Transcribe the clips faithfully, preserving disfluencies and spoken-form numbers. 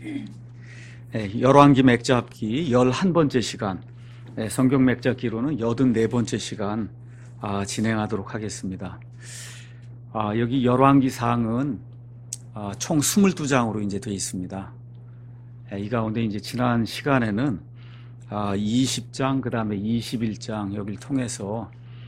열왕기 맥잡기 열한 번째 시간, 성경 맥잡기로는 여든네 번째 시간 진행하도록 하겠습니다. 여기 열왕기 사항은 총 이십이 장으로 이제 되어 있습니다. 이 가운데 이제 지난 시간에는 이십 장, 그 다음에 이십일 장 여기를 통해서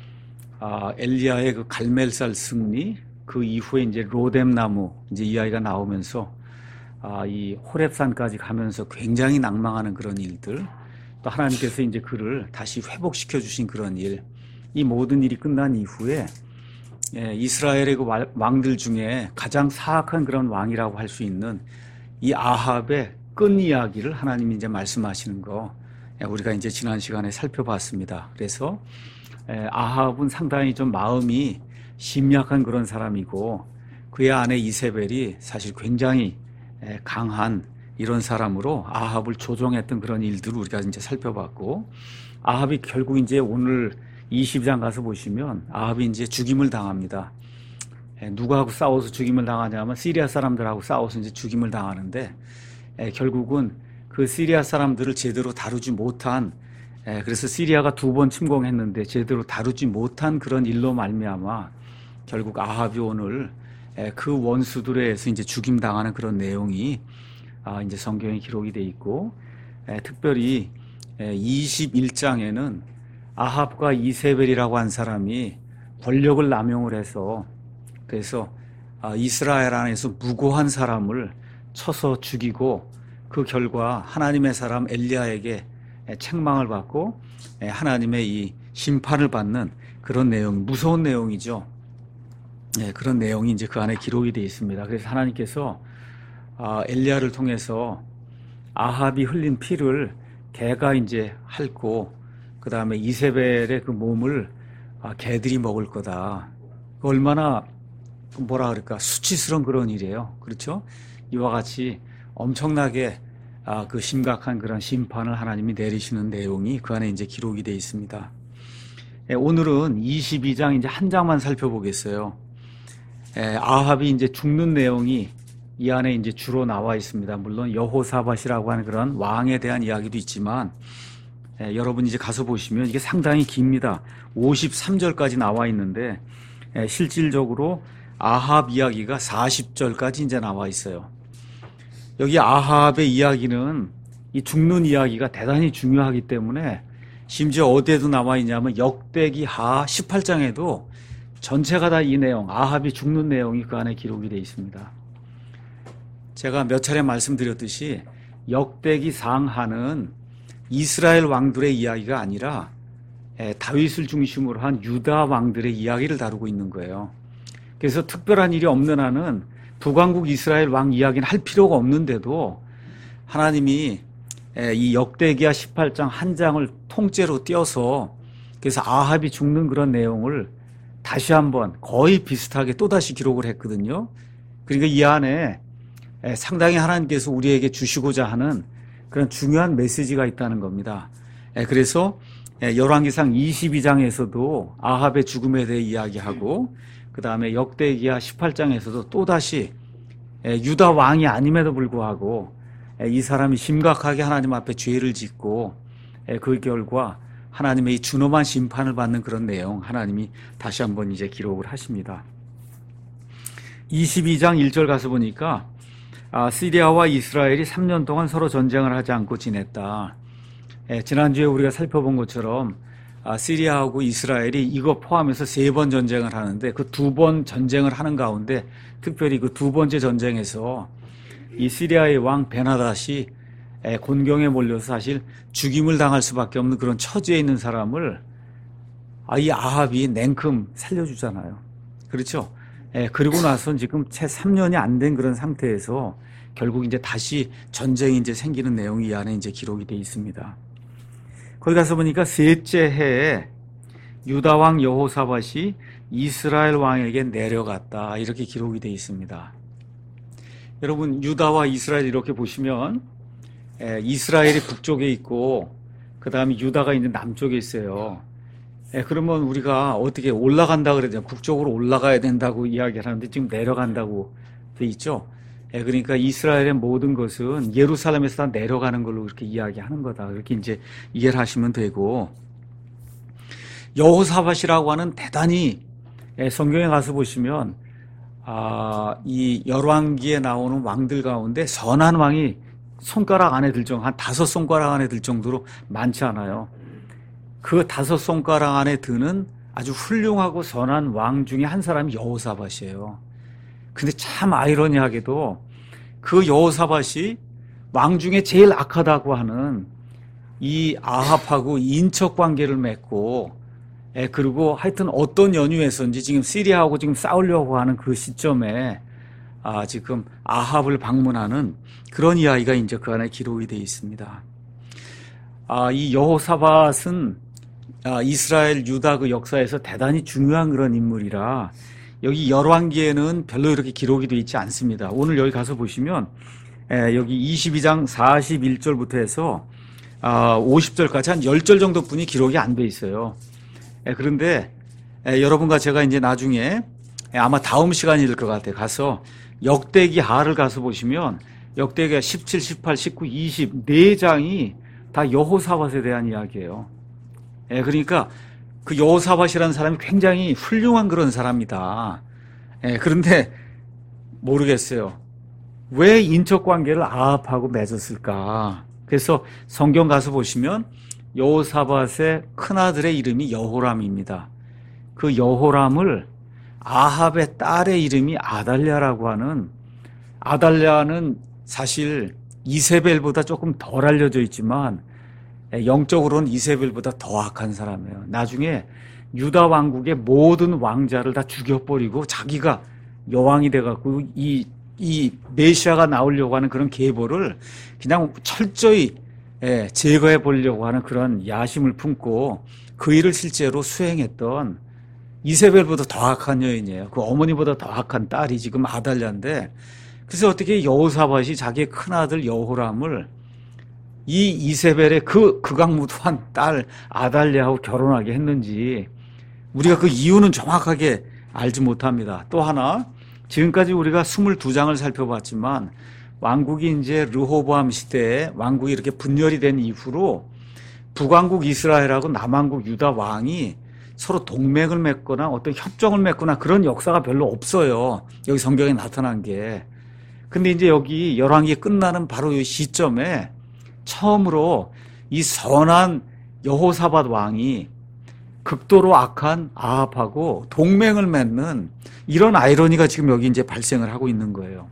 엘리야의 그 갈멜살 승리, 그 이후에 이제 로뎀나무 이제 이야기가 나오면서 아, 이 호렙산까지 가면서 굉장히 낭망하는 그런 일들, 또 하나님께서 이제 그를 다시 회복시켜 주신 그런 일, 이 모든 일이 끝난 이후에 예, 이스라엘의 그 왕들 중에 가장 사악한 그런 왕이라고 할 수 있는 이 아합의 끝 이야기를 하나님이 이제 말씀하시는 거, 예, 우리가 이제 지난 시간에 살펴봤습니다. 그래서 예, 아합은 상당히 좀 마음이 심약한 그런 사람이고, 그의 아내 이세벨이 사실 굉장히 강한 이런 사람으로 아합을 조종했던 그런 일들을 우리가 이제 살펴봤고, 아합이 결국 이제 오늘 이십 장 가서 보시면 아합이 이제 죽임을 당합니다. 누구하고 싸워서 죽임을 당하냐면 시리아 사람들하고 싸워서 이제 죽임을 당하는데, 결국은 그 시리아 사람들을 제대로 다루지 못한, 그래서 시리아가 두 번 침공했는데 제대로 다루지 못한 그런 일로 말미암아 결국 아합이 오늘 그 원수들에 의해서 이제 죽임 당하는 그런 내용이 이제 성경에 기록이 돼 있고, 특별히 이십일 장에는 아합과 이세벨이라고 한 사람이 권력을 남용을 해서, 그래서 이스라엘 안에서 무고한 사람을 쳐서 죽이고, 그 결과 하나님의 사람 엘리야에게 책망을 받고 하나님의 이 심판을 받는 그런 내용, 무서운 내용이죠. 네, 그런 내용이 이제 그 안에 기록이 되어 있습니다. 그래서 하나님께서 엘리야를 통해서 아합이 흘린 피를 개가 이제 핥고, 그 다음에 이세벨의 그 몸을 개들이 먹을 거다. 얼마나 뭐라 그럴까, 수치스러운 그런 일이에요. 그렇죠? 이와 같이 엄청나게 그 심각한 그런 심판을 하나님이 내리시는 내용이 그 안에 이제 기록이 되어 있습니다. 오늘은 이십이 장 이제 한 장만 살펴보겠어요. 아합이 이제 죽는 내용이 이 안에 이제 주로 나와 있습니다. 물론 여호사밧이라고 하는 그런 왕에 대한 이야기도 있지만, 에, 여러분 이제 가서 보시면 이게 상당히 깁니다. 오십삼 절까지 나와 있는데, 에, 실질적으로 아합 이야기가 사십 절까지 이제 나와 있어요. 여기 아합의 이야기는 이 죽는 이야기가 대단히 중요하기 때문에 심지어 어디에도 나와 있냐면 역대기 하 십팔 장에도 전체가 다 이 내용, 아합이 죽는 내용이 그 안에 기록이 되어 있습니다. 제가 몇 차례 말씀드렸듯이 역대기 상하는 이스라엘 왕들의 이야기가 아니라 다윗을 중심으로 한 유다 왕들의 이야기를 다루고 있는 거예요. 그래서 특별한 일이 없는 한은 북왕국 이스라엘 왕 이야기는 할 필요가 없는데도 하나님이 이 역대기하 십팔 장 한 장을 통째로 띄어서, 그래서 아합이 죽는 그런 내용을 다시 한번 거의 비슷하게 또다시 기록을 했거든요. 그러니까 이 안에 상당히 하나님께서 우리에게 주시고자 하는 그런 중요한 메시지가 있다는 겁니다. 그래서 열왕기상 이십이 장에서도 아합의 죽음에 대해 이야기하고, 그 다음에 역대기하 십팔 장에서도 또다시 유다 왕이 아님에도 불구하고 이 사람이 심각하게 하나님 앞에 죄를 짓고 그 결과 하나님의 이 준엄한 심판을 받는 그런 내용, 하나님이 다시 한번 이제 기록을 하십니다. 이십이 장 일 절 가서 보니까 시리아와 이스라엘이 삼 년 동안 서로 전쟁을 하지 않고 지냈다. 지난주에 우리가 살펴본 것처럼 시리아하고 이스라엘이 이거 포함해서 세 번 전쟁을 하는데, 그 두 번 전쟁을 하는 가운데 특별히 그 두 번째 전쟁에서 이 시리아의 왕 베나닷이 곤경에 몰려서 사실 죽임을 당할 수밖에 없는 그런 처지에 있는 사람을 이 아합이 냉큼 살려주잖아요. 그렇죠? 그리고 나서 지금 채 삼 년이 안 된 그런 상태에서 결국 이제 다시 전쟁이 이제 생기는 내용이 이 안에 이제 기록이 되어 있습니다. 거기 가서 보니까 셋째 해에 유다 왕 여호사밧이 이스라엘 왕에게 내려갔다, 이렇게 기록이 되어 있습니다. 여러분, 유다와 이스라엘 이렇게 보시면 이스라엘이 북쪽에 있고 그 다음에 유다가 있는 남쪽에 있어요. 그러면 우리가 어떻게 올라간다 그러죠? 북쪽으로 올라가야 된다고 이야기를 하는데 지금 내려간다고 돼 있죠. 예, 그러니까 이스라엘의 모든 것은 예루살렘에서 다 내려가는 걸로 그렇게 이야기하는 거다. 그렇게 이제 이해를 하시면 되고, 여호사밧이라고 하는 대단히, 예, 성경에 가서 보시면 아, 이 열왕기에 나오는 왕들 가운데 선한 왕이 손가락 안에 들 정도, 한 다섯 손가락 안에 들 정도로 많지 않아요. 그 다섯 손가락 안에 드는 아주 훌륭하고 선한 왕 중에 한 사람이 여호사밧이에요. 근데 참 아이러니하게도 그 여호사밧이 왕 중에 제일 악하다고 하는 이 아합하고 인척 관계를 맺고, 예, 그리고 하여튼 어떤 연유에서인지 지금 시리아하고 지금 싸우려고 하는 그 시점에 아, 지금 아합을 방문하는 그런 이야기가 이제 그 안에 기록이 되어 있습니다. 아, 이 여호사밧은 아, 이스라엘 유다 그 역사에서 대단히 중요한 그런 인물이라 여기 열왕기에는 별로 이렇게 기록이 되어 있지 않습니다. 오늘 여기 가서 보시면 에, 여기 이십이 장 사십일 절부터 해서 아, 오십 절까지 한 십 절 정도뿐이 기록이 안 돼 있어요. 에, 그런데 에, 여러분과 제가 이제 나중에 에, 아마 다음 시간이 될 것 같아요. 가서 역대기 하를 가서 보시면 역대기가 십칠, 십팔, 십구, 이십 네 장이 다 여호사밧에 대한 이야기예요. 예, 그러니까 그 여호사밧이라는 사람이 굉장히 훌륭한 그런 사람이다. 예, 그런데 모르겠어요. 왜 인척 관계를 아합하고 맺었을까? 그래서 성경 가서 보시면 여호사밧의 큰아들의 이름이 여호람입니다. 그 여호람을 아합의 딸의 이름이 아달랴라고 하는, 아달랴는 사실 이세벨보다 조금 덜 알려져 있지만 영적으로는 이세벨보다 더 악한 사람이에요. 나중에 유다 왕국의 모든 왕자를 다 죽여버리고 자기가 여왕이 돼갖고 이, 이 메시아가 나오려고 하는 그런 계보를 그냥 철저히 예, 제거해 보려고 하는 그런 야심을 품고 그 일을 실제로 수행했던 이세벨보다 더 악한 여인이에요. 그 어머니보다 더 악한 딸이 지금 아달랴인데, 그래서 어떻게 여호사밧이 자기의 큰아들 여호람을 이 이세벨의 그 극악무도한 딸 아달랴하고 결혼하게 했는지 우리가 그 이유는 정확하게 알지 못합니다. 또 하나, 지금까지 우리가 이십이 장을 살펴봤지만 왕국이 이제 르호보암 시대에 왕국이 이렇게 분열이 된 이후로 북왕국 이스라엘하고 남왕국 유다 왕이 서로 동맹을 맺거나 어떤 협정을 맺거나 그런 역사가 별로 없어요. 여기 성경에 나타난 게. 근데 이제 여기 열왕기 끝나는 바로 이 시점에 처음으로 이 선한 여호사밧 왕이 극도로 악한 아합하고 동맹을 맺는 이런 아이러니가 지금 여기 이제 발생을 하고 있는 거예요.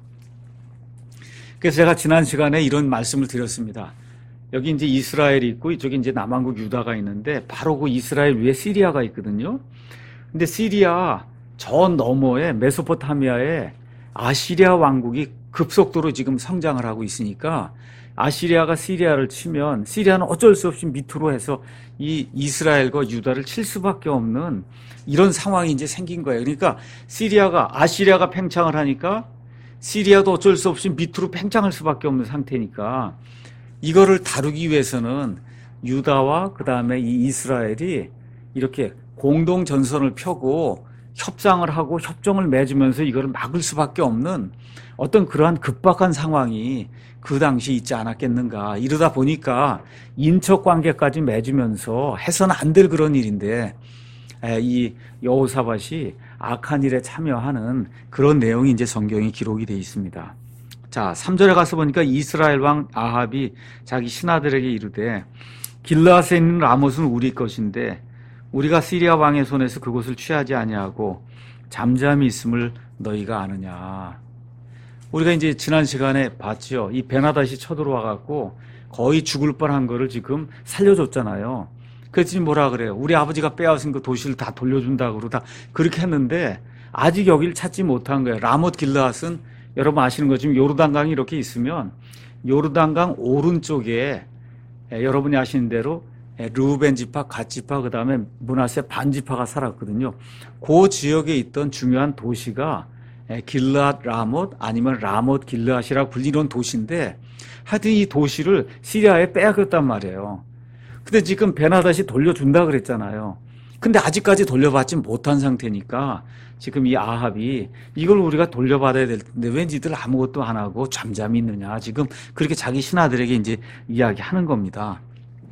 그래서 제가 지난 시간에 이런 말씀을 드렸습니다. 여기 이제 이스라엘이 있고 이쪽에 이제 남왕국 유다가 있는데 바로 그 이스라엘 위에 시리아가 있거든요. 근데 시리아 저 너머에 메소포타미아에 아시리아 왕국이 급속도로 지금 성장을 하고 있으니까 아시리아가 시리아를 치면 시리아는 어쩔 수 없이 밑으로 해서 이 이스라엘과 유다를 칠 수밖에 없는 이런 상황이 이제 생긴 거예요. 그러니까 시리아가 아시리아가 팽창을 하니까 시리아도 어쩔 수 없이 밑으로 팽창할 수밖에 없는 상태니까 이거를 다루기 위해서는 유다와 그 다음에 이 이스라엘이 이렇게 공동 전선을 펴고 협상을 하고 협정을 맺으면서 이거를 막을 수밖에 없는 어떤 그러한 급박한 상황이 그 당시 있지 않았겠는가. 이러다 보니까 인척 관계까지 맺으면서 해서는 안 될 그런 일인데 이 여호사밧이 악한 일에 참여하는 그런 내용이 이제 성경에 기록이 되어 있습니다. 자, 삼 절에 가서 보니까 이스라엘 왕 아합이 자기 신하들에게 이르되 길르앗에 있는 라못은 우리 것인데 우리가 시리아 왕의 손에서 그곳을 취하지 아니하고 잠잠히 있음을 너희가 아느냐. 우리가 이제 지난 시간에 봤죠. 이 베나닷이 쳐들어와 갖고 거의 죽을 뻔한 거를 지금 살려줬잖아요. 그래서 지금 뭐라 그래요? 우리 아버지가 빼앗은 그 도시를 다 돌려준다고 그러다 그렇게 했는데 아직 여기를 찾지 못한 거예요. 라못 길르앗은 여러분 아시는 것처럼 요르단강이 이렇게 있으면 요르단강 오른쪽에 예, 여러분이 아시는 대로 예, 르우벤 지파, 갓 지파, 그 다음에 므낫세 반 지파가 살았거든요. 그 지역에 있던 중요한 도시가 예, 길르앗 라못 아니면 라못 길르앗이라고 불리는 도시인데 하여튼 이 도시를 시리아에 빼앗겼단 말이에요. 근데 지금 베나닷이 돌려준다 그랬잖아요. 근데 아직까지 돌려받지 못한 상태니까 지금 이 아합이 이걸 우리가 돌려받아야 될 텐데 왜 니들 아무것도 안 하고 잠잠히 있느냐. 지금 그렇게 자기 신하들에게 이제 이야기하는 겁니다.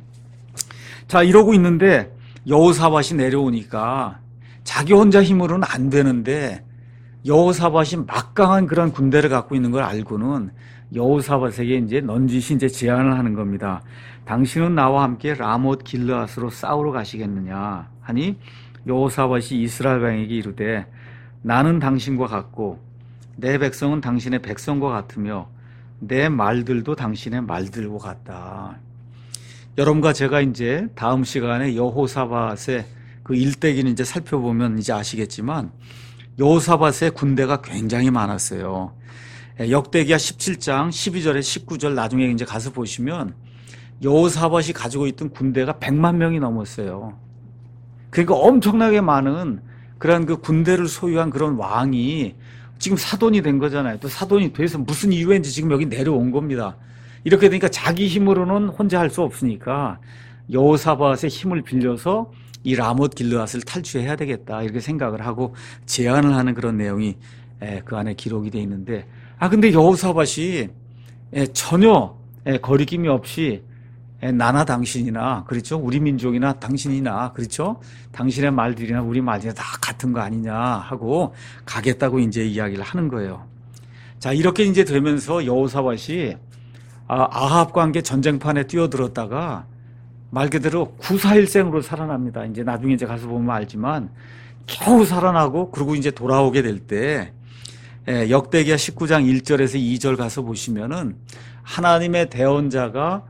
자, 이러고 있는데 여호사밧이 내려오니까 자기 혼자 힘으로는 안 되는데 여호사밧이 막강한 그런 군대를 갖고 있는 걸 알고는 여호사밧에게 이제 넌지시 이제 제안을 하는 겁니다. 당신은 나와 함께 라못 길르앗으로 싸우러 가시겠느냐 하니 여호사밧이 이스라엘 왕에게 이르되 나는 당신과 같고 내 백성은 당신의 백성과 같으며 내 말들도 당신의 말들과 같다. 여러분과 제가 이제 다음 시간에 여호사밧의 그 일대기는 이제 살펴보면 이제 아시겠지만 여호사밧의 군대가 굉장히 많았어요. 역대기하 십칠 장 십이 절에 십구 절 나중에 이제 가서 보시면 여호사밧이 가지고 있던 군대가 백만 명이 넘었어요. 그러니까 엄청나게 많은 그런 그 군대를 소유한 그런 왕이 지금 사돈이 된 거잖아요. 또 사돈이 돼서 무슨 이유인지 지금 여기 내려온 겁니다. 이렇게 되니까 자기 힘으로는 혼자 할 수 없으니까 여호사밧의 힘을 빌려서 이 라못 길르앗을 탈취해야 되겠다 이렇게 생각을 하고 제안을 하는 그런 내용이 그 안에 기록이 되어 있는데 아 근데 여호사밧이 전혀 거리낌이 없이 나나 당신이나 그렇죠 우리 민족이나 당신이나 그렇죠 당신의 말들이나 우리 말들이나 다 같은 거 아니냐 하고 가겠다고 이제 이야기를 하는 거예요. 자 이렇게 이제 되면서 여호사밧이 아합과 함께 전쟁판에 뛰어들었다가 말 그대로 구사일생으로 살아납니다. 이제 나중에 이제 가서 보면 알지만 겨우 살아나고 그리고 이제 돌아오게 될 때 역대기하 십구 장 일 절에서 이 절 가서 보시면은 하나님의 대언자가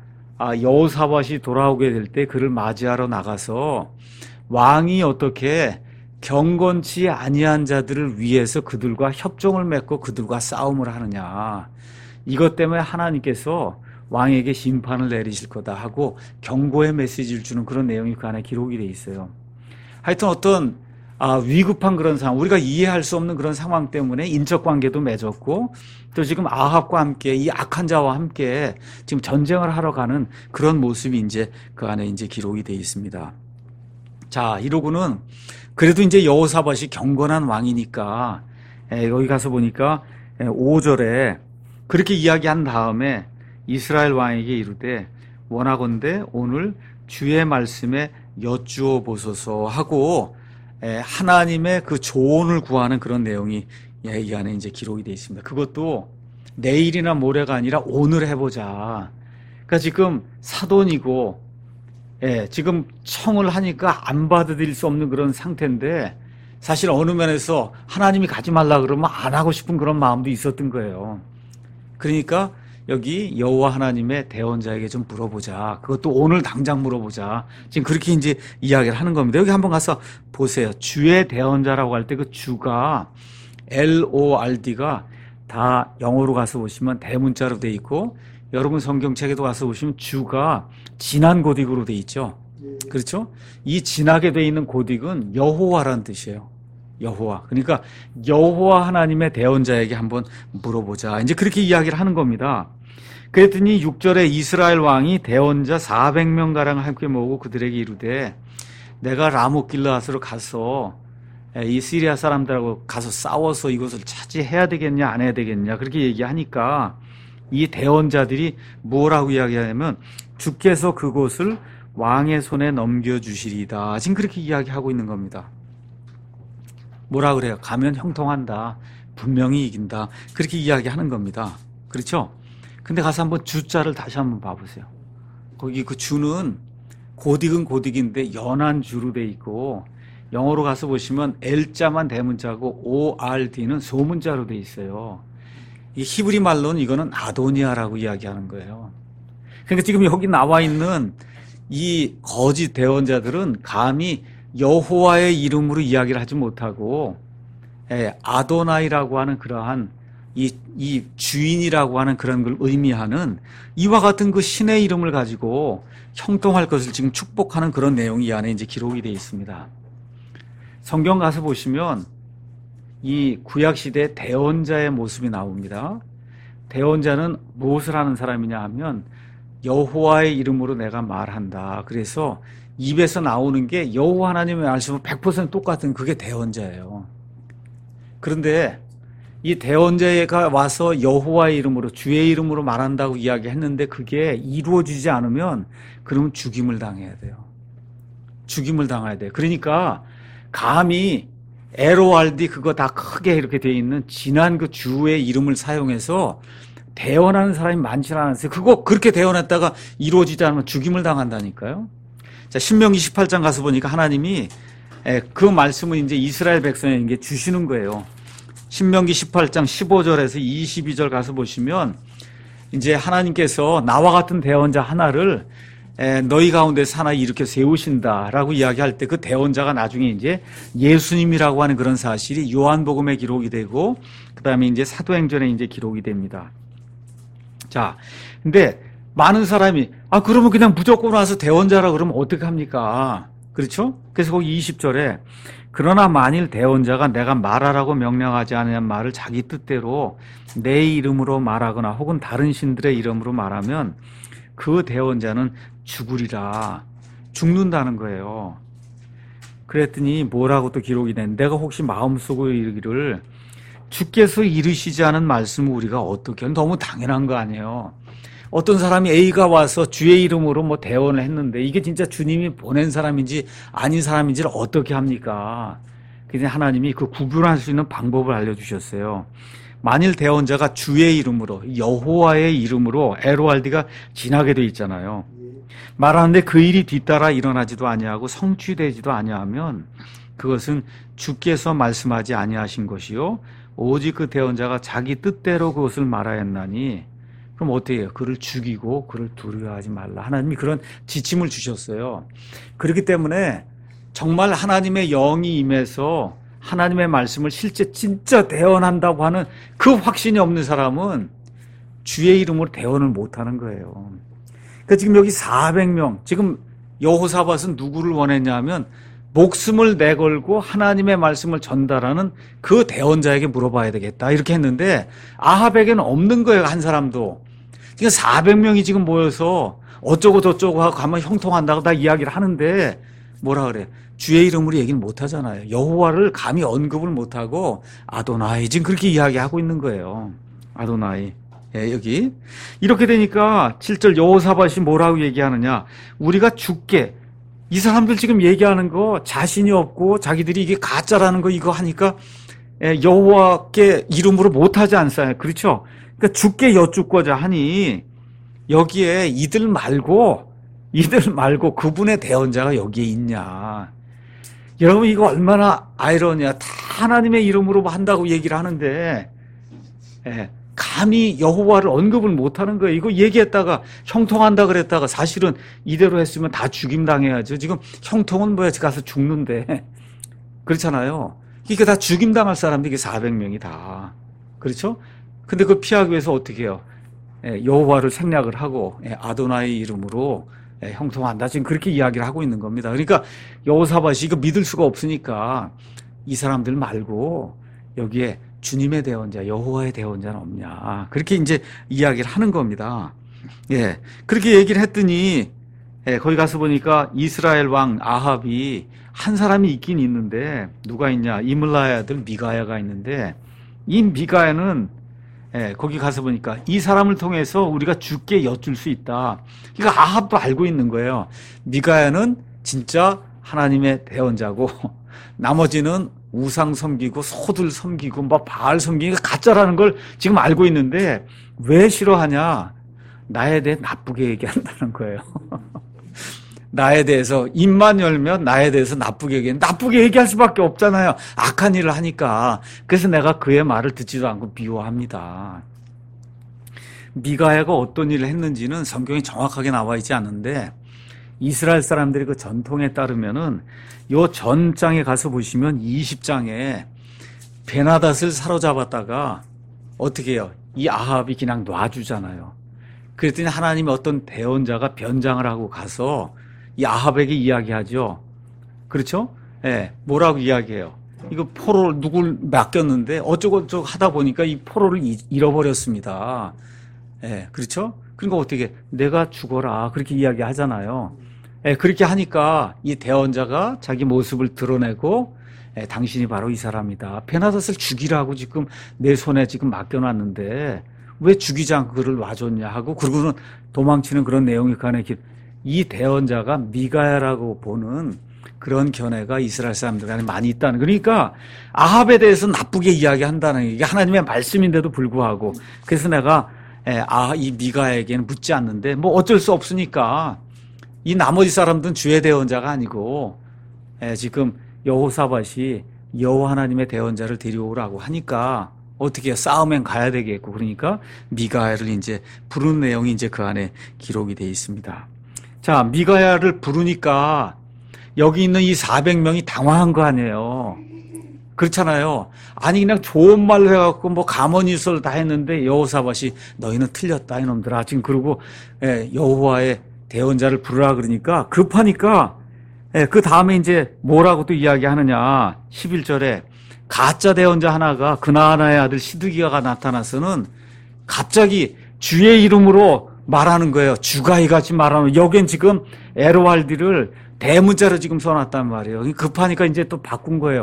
여호사밧이 돌아오게 될 때 그를 맞이하러 나가서 왕이 어떻게 경건치 아니한 자들을 위해서 그들과 협정을 맺고 그들과 싸움을 하느냐. 이것 때문에 하나님께서 왕에게 심판을 내리실 거다 하고 경고의 메시지를 주는 그런 내용이 그 안에 기록이 돼 있어요. 하여튼 어떤 아, 위급한 그런 상황, 우리가 이해할 수 없는 그런 상황 때문에 인적 관계도 맺었고 또 지금 아합과 함께 이 악한 자와 함께 지금 전쟁을 하러 가는 그런 모습이 이제 그 안에 이제 기록이 돼 있습니다. 자, 이러고는 그래도 이제 여호사밧이 경건한 왕이니까 에, 여기 가서 보니까 에, 오 절에 그렇게 이야기한 다음에 이스라엘 왕에게 이르되 원하건대 오늘 주의 말씀에 여쭈어 보소서 하고 하나님의 그 조언을 구하는 그런 내용이 이 안에 이제 기록이 되어 있습니다. 그것도 내일이나 모레가 아니라 오늘 해보자. 그러니까 지금 사돈이고 예, 지금 청을 하니까 안 받아들일 수 없는 그런 상태인데 사실 어느 면에서 하나님이 가지 말라 그러면 안 하고 싶은 그런 마음도 있었던 거예요. 그러니까 여기 여호와 하나님의 대언자에게 좀 물어보자. 그것도 오늘 당장 물어보자. 지금 그렇게 이제 이야기를 하는 겁니다. 여기 한번 가서 보세요. 주의 대언자라고 할 때 그 주가 엘 오 알 디가 다 영어로 가서 보시면 대문자로 돼 있고 여러분 성경책에도 가서 보시면 주가 진한 고딕으로 돼 있죠. 그렇죠? 이 진하게 돼 있는 고딕은 여호와라는 뜻이에요. 여호와. 그러니까 여호와 하나님의 대언자에게 한번 물어보자. 이제 그렇게 이야기를 하는 겁니다. 그랬더니 육 절에 이스라엘 왕이 대언자 사백 명가량을 함께 모으고 그들에게 이르되 내가 라못 길르앗으로 가서 이 시리아 사람들하고 가서 싸워서 이것을 차지해야 되겠냐 안 해야 되겠냐 그렇게 얘기하니까 이 대언자들이 뭐라고 이야기하냐면 주께서 그곳을 왕의 손에 넘겨주시리다. 지금 그렇게 이야기하고 있는 겁니다. 뭐라 그래요? 가면 형통한다. 분명히 이긴다. 그렇게 이야기하는 겁니다. 그렇죠? 근데 가서 한번 주자를 다시 한번 봐보세요. 거기 그 주는 고딕은 고딕인데 연한 주로 돼 있고 영어로 가서 보시면 L자만 대문자고 오 알 디는 소문자로 돼 있어요. 이 히브리 말로는 이거는 아도니아라고 이야기하는 거예요. 그러니까 지금 여기 나와 있는 이 거짓 대언자들은 감히 여호와의 이름으로 이야기를 하지 못하고 예, 아도나이라고 하는 그러한 이, 이 주인이라고 하는 그런 걸 의미하는 이와 같은 그 신의 이름을 가지고 형통할 것을 지금 축복하는 그런 내용이 이 안에 이제 기록이 되어 있습니다. 성경 가서 보시면 이 구약시대 대언자의 모습이 나옵니다. 대언자는 무엇을 하는 사람이냐 하면 여호와의 이름으로 내가 말한다. 그래서 입에서 나오는 게 여호와 하나님의 말씀은 백 퍼센트 똑같은 그게 대언자예요. 그런데 이 대언자가 와서 여호와의 이름으로 주의 이름으로 말한다고 이야기했는데 그게 이루어지지 않으면 그러면 죽임을 당해야 돼요. 죽임을 당해야 돼요. 그러니까 감히 에로알디 그거 다 크게 이렇게 돼 있는 진한 그 주의 이름을 사용해서 대언하는 사람이 많지 않았어요. 그거 그렇게 대언했다가 이루어지지 않으면 죽임을 당한다니까요. 자, 신명기 십팔 장 가서 보니까 하나님이 그 말씀을 이제 이스라엘 백성에게 주시는 거예요. 신명기 십팔 장 십오 절에서 이십이 절 가서 보시면 이제 하나님께서 나와 같은 대언자 하나를 너희 가운데서 하나 이렇게 세우신다라고 이야기할 때 그 대언자가 나중에 이제 예수님이라고 하는 그런 사실이 요한복음에 기록이 되고 그다음에 이제 사도행전에 이제 기록이 됩니다. 자, 근데 많은 사람이 아 그러면 그냥 무조건 와서 대언자라 그러면 어떻게 합니까? 그렇죠? 그래서 거기 이십 절에 그러나 만일 대언자가 내가 말하라고 명령하지 않은 말을 자기 뜻대로 내 이름으로 말하거나 혹은 다른 신들의 이름으로 말하면 그 대언자는 죽으리라. 죽는다는 거예요. 그랬더니 뭐라고 또 기록이 된 내가 혹시 마음속으로 이르기를 주께서 이르시지 않은 말씀을 우리가 어떻게 너무 당연한 거 아니에요. 어떤 사람이 A가 와서 주의 이름으로 뭐 대언을 했는데 이게 진짜 주님이 보낸 사람인지 아닌 사람인지를 어떻게 합니까? 그래서 하나님이 그 구분할 수 있는 방법을 알려주셨어요. 만일 대언자가 주의 이름으로 여호와의 이름으로 에로알디가 지나게 돼 있잖아요. 말하는데 그 일이 뒤따라 일어나지도 아니하고 성취되지도 아니하면 그것은 주께서 말씀하지 아니하신 것이요 오직 그 대언자가 자기 뜻대로 그것을 말하였나니 그럼 어떻게 해요? 그를 죽이고 그를 두려워하지 말라. 하나님이 그런 지침을 주셨어요. 그렇기 때문에 정말 하나님의 영이 임해서 하나님의 말씀을 실제 진짜 대언한다고 하는 그 확신이 없는 사람은 주의 이름으로 대언을 못하는 거예요. 그러니까 지금 여기 사백 명, 지금 여호사밧은 누구를 원했냐면 목숨을 내걸고 하나님의 말씀을 전달하는 그 대언자에게 물어봐야 되겠다 이렇게 했는데 아합에게는 없는 거예요. 한 사람도. 그러니까 사백 명이 지금 모여서 어쩌고 저쩌고 하고 가면 형통한다고 다 이야기를 하는데 뭐라 그래? 주의 이름으로 얘기는 못 하잖아요. 여호와를 감히 언급을 못 하고 아도나이 지금 그렇게 이야기하고 있는 거예요. 아도나이. 예, 여기. 이렇게 되니까 칠 절 여호사밧이 뭐라고 얘기하느냐? 우리가 죽게 이 사람들 지금 얘기하는 거 자신이 없고 자기들이 이게 가짜라는 거 이거 하니까 여호와께 이름으로 못 하지 않습니까? 그렇죠? 그러니까 죽게 여쭙고자 하니 여기에 이들 말고 이들 말고 그분의 대언자가 여기에 있냐. 여러분 이거 얼마나 아이러니야. 다 하나님의 이름으로 한다고 얘기를 하는데 예, 감히 여호와를 언급을 못하는 거예요. 이거 얘기했다가 형통한다 그랬다가 사실은 이대로 했으면 다 죽임 당해야죠. 지금 형통은 뭐야? 가서 죽는데 그렇잖아요. 이게 다 죽임 당할 사람들이 사백 명이 다 그렇죠? 근데 그걸 피하기 위해서 어떻게 해요? 예, 여호와를 생략을 하고 예, 아도나이 이름으로 예, 형통한다. 지금 그렇게 이야기를 하고 있는 겁니다. 그러니까 여호사밧이 이거 믿을 수가 없으니까 이 사람들 말고 여기에 주님의 대언자, 여호와의 대언자는 없냐. 그렇게 이제 이야기를 하는 겁니다. 예, 그렇게 얘기를 했더니 예, 거기 가서 보니까 이스라엘 왕 아합이 한 사람이 있긴 있는데 누가 있냐? 이물라의 아들 미가야가 있는데 이 미가야는 예, 거기 가서 보니까 이 사람을 통해서 우리가 주께 여쭐 수 있다. 이거 아합도 알고 있는 거예요. 미가야는 진짜 하나님의 대언자고 나머지는 우상 섬기고 소들 섬기고 뭐 바알 섬기고 가짜라는 걸 지금 알고 있는데 왜 싫어하냐? 나에 대해 나쁘게 얘기한다는 거예요. 나에 대해서 입만 열면 나에 대해서 나쁘게 얘기해. 나쁘게 얘기할 수밖에 없잖아요. 악한 일을 하니까. 그래서 내가 그의 말을 듣지도 않고 미워합니다. 미가야가 어떤 일을 했는지는 성경에 정확하게 나와 있지 않은데 이스라엘 사람들의 그 전통에 따르면은 요 전장에 가서 보시면 이십 장에 베나닷을 사로잡았다가 어떻게 해요? 이 아합이 그냥 놔주잖아요. 그랬더니 하나님의 어떤 대언자가 변장을 하고 가서 이 아합에게 이야기하죠. 그렇죠? 예, 뭐라고 이야기해요? 이거 포로를 누굴 맡겼는데 어쩌고저쩌고 하다 보니까 이 포로를 잃어버렸습니다. 예, 그렇죠? 그러니까 어떻게 내가 죽어라 그렇게 이야기하잖아요. 예, 그렇게 하니까 이 대언자가 자기 모습을 드러내고 예, 당신이 바로 이 사람이다. 베나닷을 죽이라고 지금 내 손에 지금 맡겨놨는데 왜 죽이지 않고 그를 놔줬냐 하고 그러고는 도망치는 그런 내용이 그 안에 이 대언자가 미가야라고 보는 그런 견해가 이스라엘 사람들 안에 많이 있다는. 그러니까 아합에 대해서 나쁘게 이야기한다는 게 하나님의 말씀인데도 불구하고 그래서 내가 예, 아, 이 미가에게는 묻지 않는데 뭐 어쩔 수 없으니까 이 나머지 사람들은 주의 대언자가 아니고 예, 지금 여호사밧이 여호와 하나님의 대언자를 데려오라고 하니까 어떻게 싸움엔 가야 되겠고 그러니까 미가야를 이제 부르는 내용이 이제 그 안에 기록이 되어 있습니다. 자, 미가야를 부르니까 여기 있는 이 사백 명이 당황한 거 아니에요. 그렇잖아요. 아니 그냥 좋은 말로 해갖고 뭐 가문이설 다 했는데 여호사밧이 너희는 틀렸다 이놈들아 지금 그러고 예, 여호와의 대언자를 부르라 그러니까 급하니까 예, 그 다음에 이제 뭐라고 또 이야기하느냐 십일 절에 가짜 대언자 하나가 그나아나의 아들 시드기야가 나타나서는 갑자기 주의 이름으로 말하는 거예요. 주가이 같이 말하는 여긴 지금 에르왈디를 대문자로 지금 써놨단 말이에요. 급하니까 이제 또 바꾼 거예요.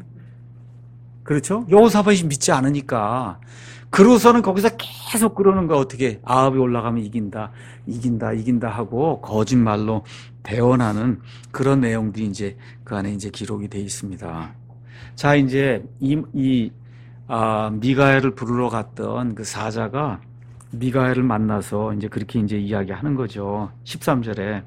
그렇죠? 여호사밧이 믿지 않으니까. 그러고서는 거기서 계속 그러는 거야. 어떻게 아합이 올라가면 이긴다, 이긴다, 이긴다 하고 거짓말로 대언하는 그런 내용들이 이제 그 안에 이제 기록이 되어 있습니다. 자, 이제 이, 이 아, 미가야를 부르러 갔던 그 사자가 미가야를 만나서 이제 그렇게 이제 이야기하는 거죠. 십삼 절에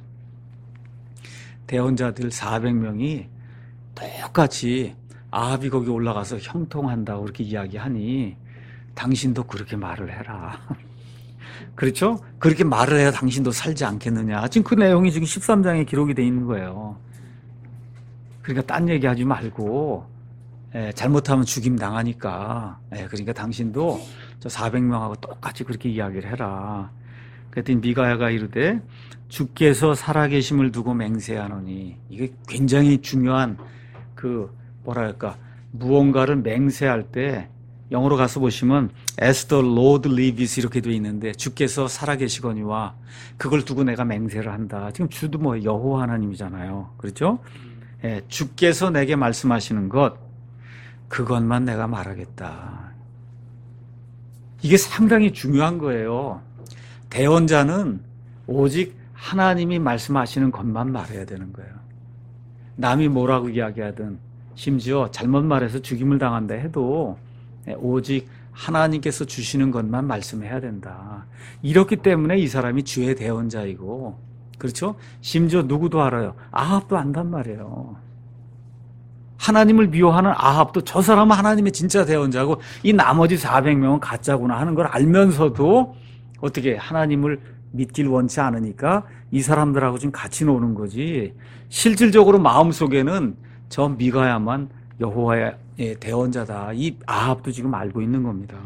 대언자들 사백 명이 똑같이 아합이 거기 올라가서 형통한다고 그렇게 이야기하니 당신도 그렇게 말을 해라. 그렇죠? 그렇게 말을 해야 당신도 살지 않겠느냐. 지금 그 내용이 지금 십삼 장에 기록이 되어 있는 거예요. 그러니까 딴 얘기하지 말고 예, 잘못하면 죽임 당하니까 예, 그러니까 당신도 저 사백 명하고 똑같이 그렇게 이야기를 해라. 그랬더니 미가야가 이르되 주께서 살아계심을 두고 맹세하노니 이게 굉장히 중요한 그 뭐랄까 무언가를 맹세할 때 영어로 가서 보시면 As the Lord lives 이렇게 되어 있는데 주께서 살아계시거니와 그걸 두고 내가 맹세를 한다. 지금 주도 뭐 여호와 하나님이잖아요. 그렇죠? 예, 주께서 내게 말씀하시는 것 그것만 내가 말하겠다. 이게 상당히 중요한 거예요. 대언자는 오직 하나님이 말씀하시는 것만 말해야 되는 거예요. 남이 뭐라고 이야기하든 심지어 잘못 말해서 죽임을 당한다 해도 오직 하나님께서 주시는 것만 말씀해야 된다. 이렇기 때문에 이 사람이 주의 대언자이고 그렇죠? 심지어 누구도 알아요. 아합도 안단 말이에요. 하나님을 미워하는 아합도 저 사람은 하나님의 진짜 대언자고 이 나머지 사백 명은 가짜구나 하는 걸 알면서도 어떻게 하나님을 믿길 원치 않으니까 이 사람들하고 지금 같이 노는 거지. 실질적으로 마음속에는 저 미가야만 여호와의 대언자다. 이 아합도 지금 알고 있는 겁니다.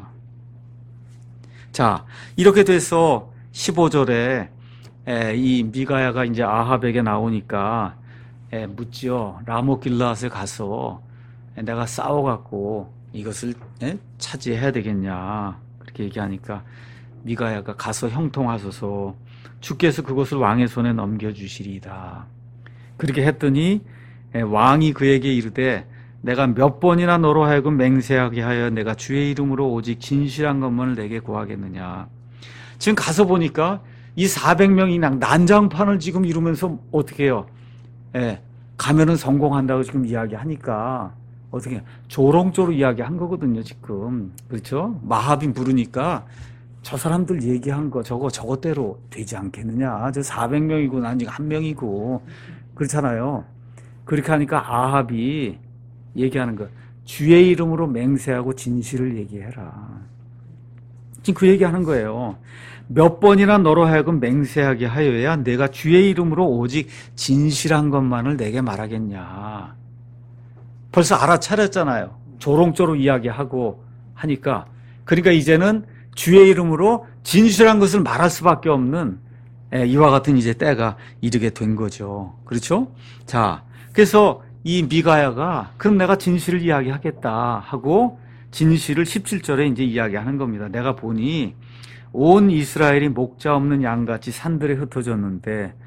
자, 이렇게 돼서 십오 절에 이 미가야가 이제 아합에게 나오니까 묻지요. 라못 길라앗에 가서 내가 싸워갖고 이것을 차지해야 되겠냐. 그렇게 얘기하니까 미가야가 가서 형통하소서 주께서 그것을 왕의 손에 넘겨주시리이다. 그렇게 했더니 왕이 그에게 이르되 내가 몇 번이나 너로 하여금 맹세하게 하여 내가 주의 이름으로 오직 진실한 것만을 내게 구하겠느냐. 지금 가서 보니까 이 사백 명이 그냥 난장판을 지금 이루면서 어떻게 해요? 예, 가면은 성공한다고 지금 이야기하니까 어떻게 조롱조로 이야기한 거거든요 지금. 그렇죠? 마합이 부르니까 저 사람들 얘기한 거 저거 저것대로 되지 않겠느냐. 저 사백 명이고 난 지금 한 명이고 그렇잖아요. 그렇게 하니까 아합이 얘기하는 거 주의 이름으로 맹세하고 진실을 얘기해라. 지금 그 얘기하는 거예요. 몇 번이나 너로 하여금 맹세하게 하여야 내가 주의 이름으로 오직 진실한 것만을 내게 말하겠냐. 벌써 알아차렸잖아요. 조롱조로 이야기하고 하니까. 그러니까 이제는 주의 이름으로 진실한 것을 말할 수밖에 없는 이와 같은 이제 때가 이르게 된 거죠. 그렇죠? 자, 그래서 이 미가야가 그럼 내가 진실을 이야기하겠다 하고 진실을 십칠 절에 이제 이야기하는 겁니다. 내가 보니 온 이스라엘이 목자 없는 양같이 산들에 흩어졌는데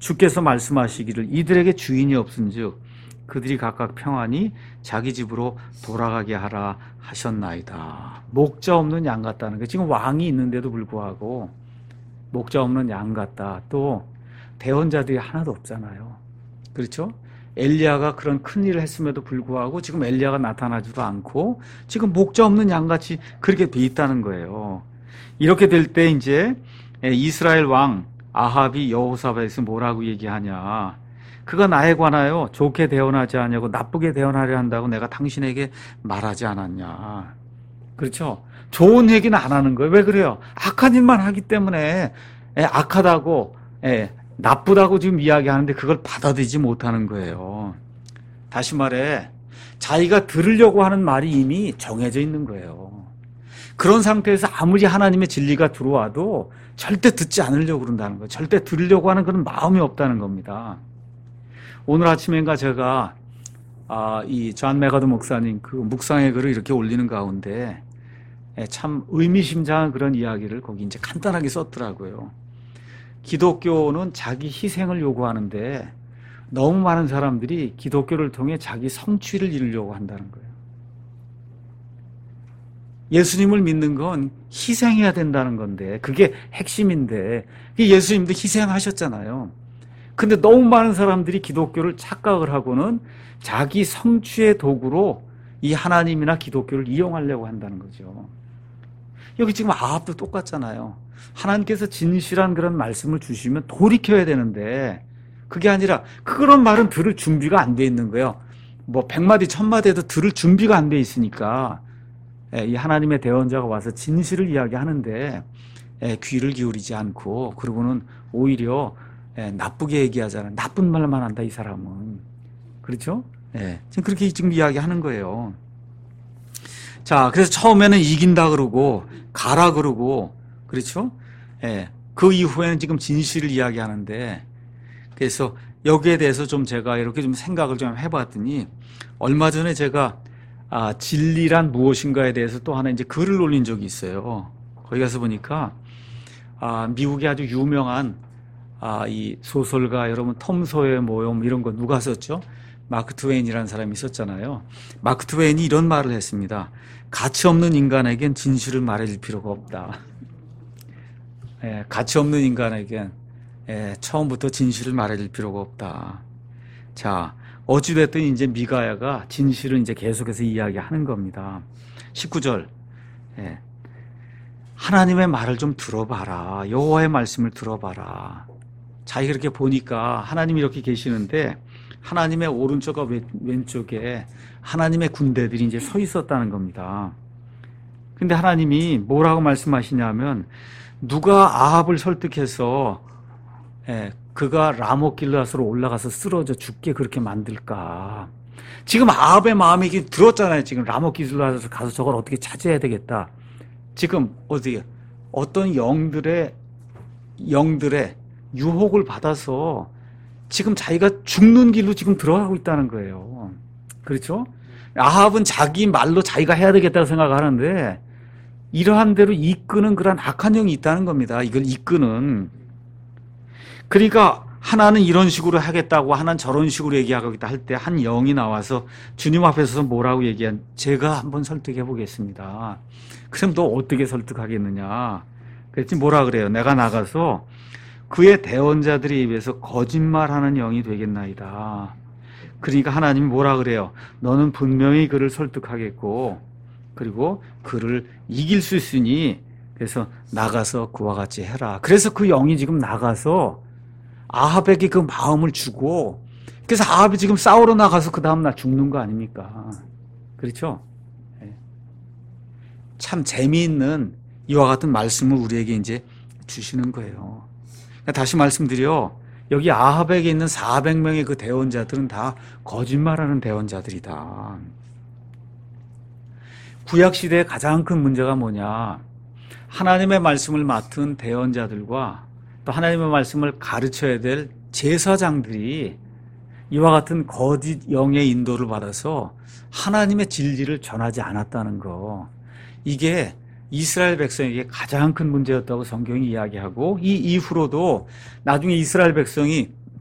주께서 말씀하시기를 이들에게 주인이 없은즉 그들이 각각 평안히 자기 집으로 돌아가게 하라 하셨나이다. 목자 없는 양 같다는 게, 지금 왕이 있는데도 불구하고 목자 없는 양 같다. 또 대언자들이 하나도 없잖아요. 그렇죠? 엘리야가 그런 큰 일을 했음에도 불구하고 지금 엘리야가 나타나지도 않고 지금 목자 없는 양같이 그렇게 돼 있다는 거예요. 이렇게 될 때 이제 이스라엘 왕 아합이 여호사밧에서 뭐라고 얘기하냐. 그가 나에 관하여 좋게 대언하지 않냐고 나쁘게 대언하려 한다고 내가 당신에게 말하지 않았냐. 그렇죠? 좋은 얘기는 안 하는 거예요. 왜 그래요? 악한 일만 하기 때문에 악하다고 나쁘다고 지금 이야기하는데 그걸 받아들이지 못하는 거예요. 다시 말해 자기가 들으려고 하는 말이 이미 정해져 있는 거예요. 그런 상태에서 아무리 하나님의 진리가 들어와도 절대 듣지 않으려고 그런다는 거예요. 절대 들으려고 하는 그런 마음이 없다는 겁니다. 오늘 아침엔가 제가 아, 이 존 메가더 목사님 그 묵상의 글을 이렇게 올리는 가운데 참 의미심장한 그런 이야기를 거기 이제 간단하게 썼더라고요. 기독교는 자기 희생을 요구하는데 너무 많은 사람들이 기독교를 통해 자기 성취를 이루려고 한다는 거예요. 예수님을 믿는 건 희생해야 된다는 건데 그게 핵심인데 예수님도 희생하셨잖아요. 근데 너무 많은 사람들이 기독교를 착각을 하고는 자기 성취의 도구로 이 하나님이나 기독교를 이용하려고 한다는 거죠. 여기 지금 아합도 똑같잖아요. 하나님께서 진실한 그런 말씀을 주시면 돌이켜야 되는데 그게 아니라 그런 말은 들을 준비가 안 돼 있는 거예요. 뭐 백마디 천마디 해도 들을 준비가 안 돼 있으니까 이 하나님의 대언자가 와서 진실을 이야기하는데 귀를 기울이지 않고 그러고는 오히려 나쁘게 얘기하잖아요. 나쁜 말만 한다 이 사람은. 그렇죠? 예. 지금 그렇게 지금 이야기하는 거예요. 자, 그래서 처음에는 이긴다 그러고 가라 그러고 그렇죠? 예. 그 이후에는 지금 진실을 이야기하는데 그래서 여기에 대해서 좀 제가 이렇게 좀 생각을 좀 해봤더니 얼마 전에 제가 아, 진리란 무엇인가에 대해서 또 하나 이제 글을 올린 적이 있어요. 거기 가서 보니까 아, 미국의 아주 유명한 아, 이 소설가 여러분 톰 소의 모험 이런 거 누가 썼죠? 마크 트웨인이라는 사람이 있었잖아요. 마크 트웨인이 이런 말을 했습니다. 가치 없는 인간에겐 진실을 말해줄 필요가 없다. 예, 가치 없는 인간에겐 예, 처음부터 진실을 말해줄 필요가 없다. 자, 어찌됐든 이제 미가야가 진실을 이제 계속해서 이야기하는 겁니다. 십구 절. 예, 하나님의 말을 좀 들어봐라. 여호와의 말씀을 들어봐라. 자기가 이렇게 보니까 하나님이 이렇게 계시는데 하나님의 오른쪽과 왼쪽에 하나님의 군대들이 이제 서 있었다는 겁니다. 근데 하나님이 뭐라고 말씀하시냐면 누가 아합을 설득해서 예, 그가 라못 길르앗으로 올라가서 쓰러져 죽게 그렇게 만들까? 지금 아합의 마음이 들었잖아요. 지금 라못 길르앗에서 가서 저걸 어떻게 차지해야 되겠다. 지금 어디 어떤 영들의 영들의 유혹을 받아서 지금 자기가 죽는 길로 지금 들어가고 있다는 거예요. 그렇죠? 아합은 자기 말로 자기가 해야 되겠다고 생각하는데 이러한 대로 이끄는 그런 악한 영이 있다는 겁니다. 이걸 이끄는. 그러니까 하나는 이런 식으로 하겠다고 하나는 저런 식으로 얘기하겠다 할 때 한 영이 나와서 주님 앞에서 뭐라고 얘기한 제가 한번 설득해 보겠습니다. 그럼 너 어떻게 설득하겠느냐. 그랬더니 뭐라 그래요. 내가 나가서 그의 대언자들의 입에서 거짓말하는 영이 되겠나이다. 그러니까 하나님이 뭐라 그래요. 너는 분명히 그를 설득하겠고 그리고 그를 이길 수 있으니 그래서 나가서 그와 같이 해라. 그래서 그 영이 지금 나가서 아합에게 그 마음을 주고 그래서 아합이 지금 싸우러 나가서 그 다음날 죽는 거 아닙니까? 그렇죠? 참 재미있는 이와 같은 말씀을 우리에게 이제 주시는 거예요. 다시 말씀드려 여기 아합에게 있는 사백 명의 그 대언자들은 다 거짓말하는 대언자들이다. 구약시대의 가장 큰 문제가 뭐냐. 하나님의 말씀을 맡은 대언자들과 또 하나님의 말씀을 가르쳐야 될 제사장들이 이와 같은 거짓 영의 인도를 받아서 하나님의 진리를 전하지 않았다는 거. 이게 이스라엘 백성에게 가장 큰 문제였다고 성경이 이야기하고 이 이후로도 나중에 이스라엘 백성이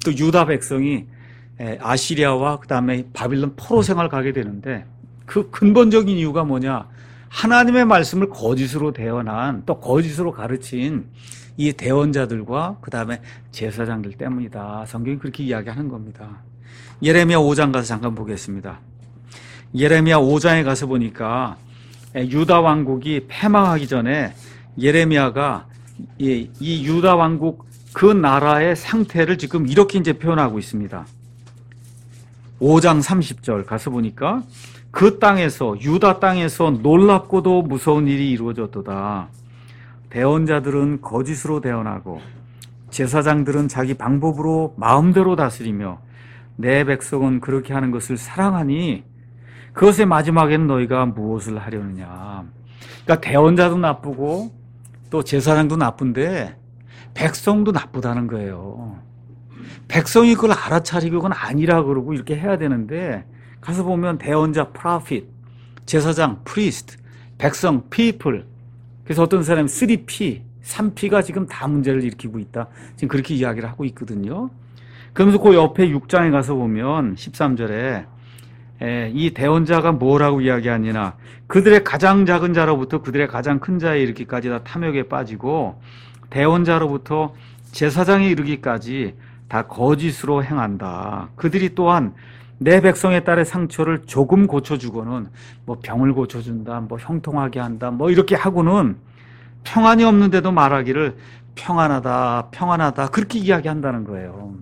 또 유다 백성이 아시리아와 그 다음에 바빌론 포로 생활 가게 되는데 그 근본적인 이유가 뭐냐? 하나님의 말씀을 거짓으로 대언한 또 거짓으로 가르친 이 대언자들과 그 다음에 제사장들 때문이다. 성경이 그렇게 이야기하는 겁니다. 예레미야 오 장 가서 잠깐 보겠습니다. 예레미야 오 장에 가서 보니까 유다 왕국이 패망하기 전에 예레미야가 이, 이 유다 왕국 그 나라의 상태를 지금 이렇게 이제 표현하고 있습니다. 오 장 삼십 절 가서 보니까 그 땅에서 유다 땅에서 놀랍고도 무서운 일이 이루어졌도다. 대언자들은 거짓으로 대언하고 제사장들은 자기 방법으로 마음대로 다스리며 내 백성은 그렇게 하는 것을 사랑하니 그것의 마지막에는 너희가 무엇을 하려느냐. 그러니까 대언자도 나쁘고 또 제사장도 나쁜데 백성도 나쁘다는 거예요. 백성이 그걸 알아차리고 그건 아니라 그러고 이렇게 해야 되는데 가서 보면 대언자 프로핏, 제사장 프리스트, 백성 people. 그래서 어떤 사람이 쓰리 피, 삼 피가 지금 다 문제를 일으키고 있다. 지금 그렇게 이야기를 하고 있거든요. 그러면서 그 옆에 육 장에 가서 보면 십삼 절에 이 대언자가 뭐라고 이야기하느냐. 그들의 가장 작은 자로부터 그들의 가장 큰 자에 이르기까지 다 탐욕에 빠지고 대언자로부터 제사장에 이르기까지 다 거짓으로 행한다. 그들이 또한 내 백성에 따라 상처를 조금 고쳐주고는 뭐 병을 고쳐준다, 뭐 형통하게 한다, 뭐 이렇게 하고는 평안이 없는데도 말하기를 평안하다, 평안하다 그렇게 이야기한다는 거예요.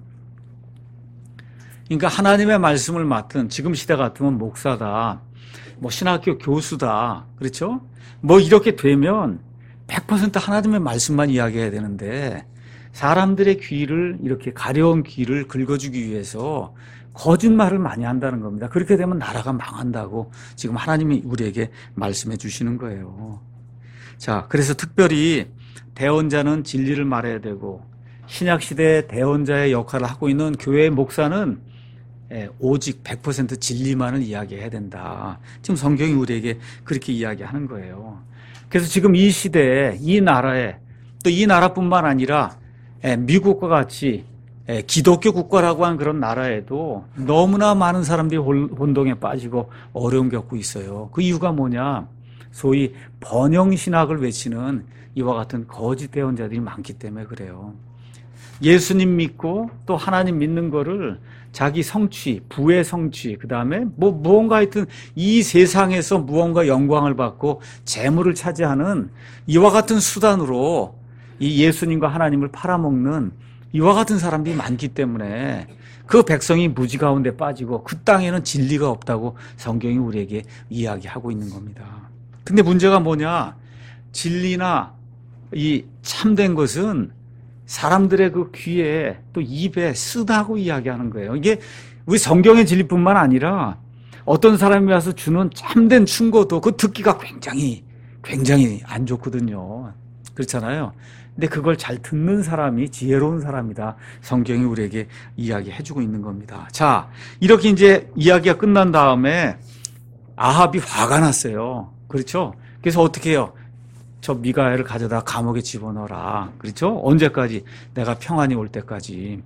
그러니까 하나님의 말씀을 맡은 지금 시대 같으면 목사다, 뭐 신학교 교수다, 그렇죠? 뭐 이렇게 되면 백 퍼센트 하나님의 말씀만 이야기해야 되는데 사람들의 귀를 이렇게 가려운 귀를 긁어주기 위해서 거짓말을 많이 한다는 겁니다. 그렇게 되면 나라가 망한다고 지금 하나님이 우리에게 말씀해 주시는 거예요. 자, 그래서 특별히 대언자는 진리를 말해야 되고 신약시대 대언자의 역할을 하고 있는 교회의 목사는 오직 백 퍼센트 진리만을 이야기해야 된다. 지금 성경이 우리에게 그렇게 이야기하는 거예요. 그래서 지금 이 시대에 이 나라에 또 이 나라뿐만 아니라 미국과 같이 기독교 국가라고 하는 그런 나라에도 너무나 많은 사람들이 혼동에 빠지고 어려움 겪고 있어요. 그 이유가 뭐냐? 소위 번영신학을 외치는 이와 같은 거짓 대언자들이 많기 때문에 그래요. 예수님 믿고 또 하나님 믿는 거를 자기 성취, 부의 성취, 그 다음에 뭐 무언가 하여튼 이 세상에서 무언가 영광을 받고 재물을 차지하는 이와 같은 수단으로 이 예수님과 하나님을 팔아먹는 이와 같은 사람들이 많기 때문에 그 백성이 무지 가운데 빠지고 그 땅에는 진리가 없다고 성경이 우리에게 이야기하고 있는 겁니다. 근데 문제가 뭐냐? 진리나 이 참된 것은 사람들의 그 귀에 또 입에 쓰다고 이야기하는 거예요. 이게 우리 성경의 진리뿐만 아니라 어떤 사람이 와서 주는 참된 충고도 그 듣기가 굉장히 굉장히 안 좋거든요. 그렇잖아요. 근데 그걸 잘 듣는 사람이 지혜로운 사람이다. 성경이 우리에게 이야기해주고 있는 겁니다. 자, 이렇게 이제 이야기가 끝난 다음에 아합이 화가 났어요. 그렇죠? 그래서 어떻게 해요? 저 미가야를 가져다 감옥에 집어넣어라. 그렇죠? 언제까지? 내가 평안이 올 때까지.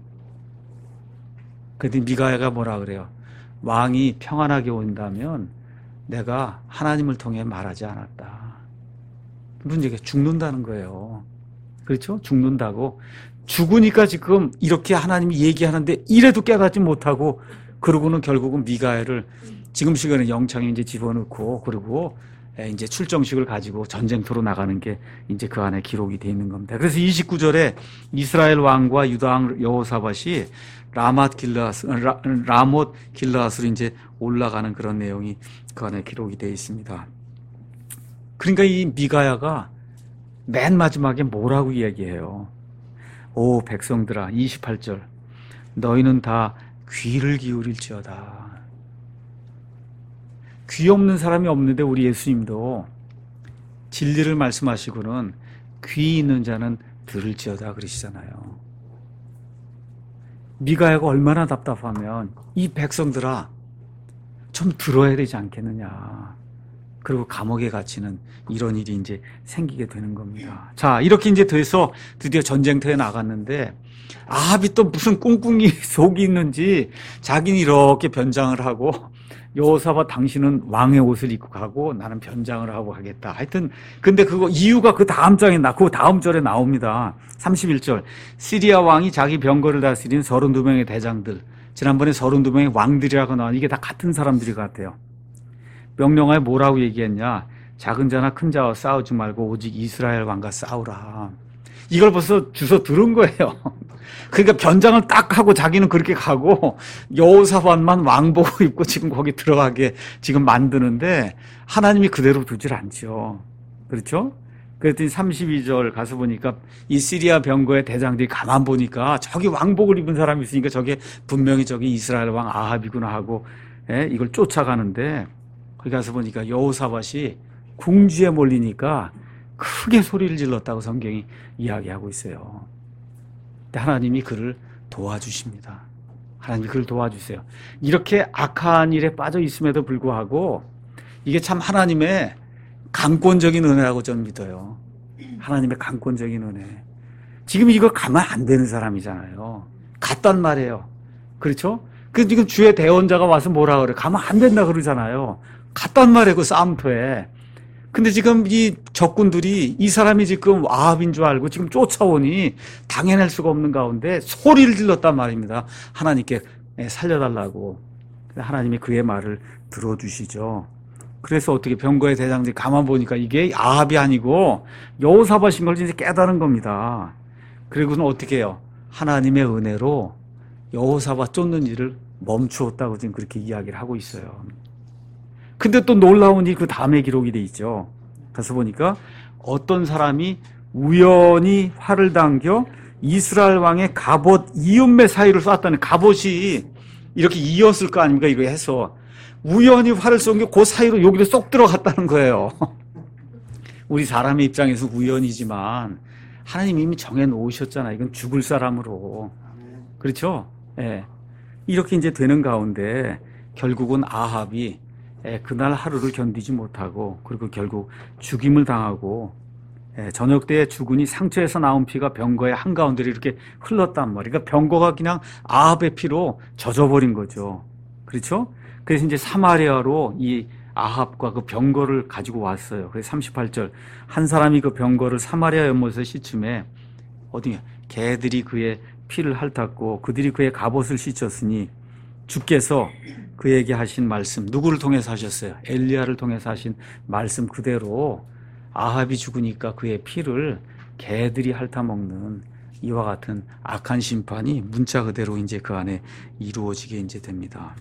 그런데 미가야가 뭐라 그래요? 왕이 평안하게 온다면 내가 하나님을 통해 말하지 않았다. 문제가 죽는다는 거예요. 그렇죠? 죽는다고. 죽으니까 지금 이렇게 하나님이 얘기하는데 이래도 깨닫지 못하고 그러고는 결국은 미가야를 지금 시간에 영창에 이제 집어넣고 그리고 이제 출정식을 가지고 전쟁터로 나가는 게 이제 그 안에 기록이 되어 있는 겁니다. 그래서 이십구 절에 이스라엘 왕과 유다 왕 여호사밧이 라맛 길르앗, 라못 길르앗으로 이제 올라가는 그런 내용이 그 안에 기록이 되어 있습니다. 그러니까 이 미가야가 맨 마지막에 뭐라고 이야기해요? 오 백성들아, 이십팔 절 너희는 다 귀를 기울일지어다. 귀 없는 사람이 없는데 우리 예수님도 진리를 말씀하시고는 귀 있는 자는 들을지어다 그러시잖아요. 미가야가 얼마나 답답하면 이 백성들아 좀 들어야 되지 않겠느냐. 그리고 감옥에 갇히는 이런 일이 이제 생기게 되는 겁니다. 자, 이렇게 이제 돼서 드디어 전쟁터에 나갔는데 아합이 또 무슨 꿍꿍이 속이 있는지 자기는 이렇게 변장을 하고 여호사밧 당신은 왕의 옷을 입고 가고 나는 변장을 하고 하겠다. 하여튼 근데 그거 이유가 그 다음 장에 나, 그 다음 절에 나옵니다. 삼십일 절. 시리아 왕이 자기 병거를 다스린 서른두 명의 대장들. 지난번에 서른두 명의 왕들이라고 나왔는데 이게 다 같은 사람들이 같아요. 명령하에 뭐라고 얘기했냐? 작은 자나 큰 자와 싸우지 말고 오직 이스라엘 왕과 싸우라. 이걸 벌써 주워 들은 거예요. 그러니까 변장을 딱 하고 자기는 그렇게 가고 여호사밧만 왕복을 입고 지금 거기 들어가게 지금 만드는데 하나님이 그대로 두질 않죠. 그렇죠? 그랬더니 삼십이 절 가서 보니까 이 시리아 병거의 대장들이 가만 보니까 저기 왕복을 입은 사람이 있으니까 저게 분명히 저기 이스라엘 왕 아합이구나 하고 예, 이걸 쫓아가는데 거기 가서 보니까 여호사밧이 궁지에 몰리니까 크게 소리를 질렀다고 성경이 이야기하고 있어요. 근데 하나님이 그를 도와주십니다. 하나님이 그를 도와주세요. 이렇게 악한 일에 빠져 있음에도 불구하고 이게 참 하나님의 강권적인 은혜라고 저는 믿어요. 하나님의 강권적인 은혜. 지금 이거 가면 안 되는 사람이잖아요. 갔단 말이에요. 그렇죠? 그 지금 주의 대언자가 와서 뭐라 그래? 가면 안 된다 그러잖아요. 갔단 말이에요. 그 싸움터에. 근데 지금 이 적군들이 이 사람이 지금 아합인 줄 알고 지금 쫓아오니 당해낼 수가 없는 가운데 소리를 질렀단 말입니다. 하나님께 살려달라고. 하나님이 그의 말을 들어주시죠. 그래서 어떻게 병거의 대장들이 가만 보니까 이게 아합이 아니고 여호사밧인 걸 이제 깨달은 겁니다. 그리고는 어떻게 해요? 하나님의 은혜로 여호사밧 쫓는 일을 멈추었다고 지금 그렇게 이야기를 하고 있어요. 근데 또 놀라운 이 그 다음에 기록이 돼 있죠. 가서 보니까 어떤 사람이 우연히 활을 당겨 이스라엘 왕의 갑옷 이음매 사이를 쐈다는, 갑옷이 이렇게 이었을 거 아닙니까? 이거 해서 우연히 활을 쏜 게 그 사이로 여기로 쏙 들어갔다는 거예요. 우리 사람의 입장에서 우연이지만 하나님 이미 정해 놓으셨잖아요. 이건 죽을 사람으로. 그렇죠? 예. 이렇게 이제 되는 가운데 결국은 아합이 예, 그날 하루를 견디지 못하고 그리고 결국 죽임을 당하고 예, 저녁 때에 죽으니 상처에서 나온 피가 병거의 한가운데로 이렇게 흘렀단 말이에요. 그러니까 병거가 그냥 아합의 피로 젖어버린 거죠. 그렇죠? 그래서 이제 사마리아로 이 아합과 그 병거를 가지고 왔어요. 그래서 삼십팔 절. 한 사람이 그 병거를 사마리아 연못에 씻음에 어디 개들이 그의 피를 핥았고 그들이 그의 갑옷을 씻었으니 주께서 그에게 하신 말씀, 누구를 통해서 하셨어요? 엘리야를 통해서 하신 말씀 그대로 아합이 죽으니까 그의 피를 개들이 핥아먹는 이와 같은 악한 심판이 문자 그대로 이제 그 안에 이루어지게 이제 됩니다.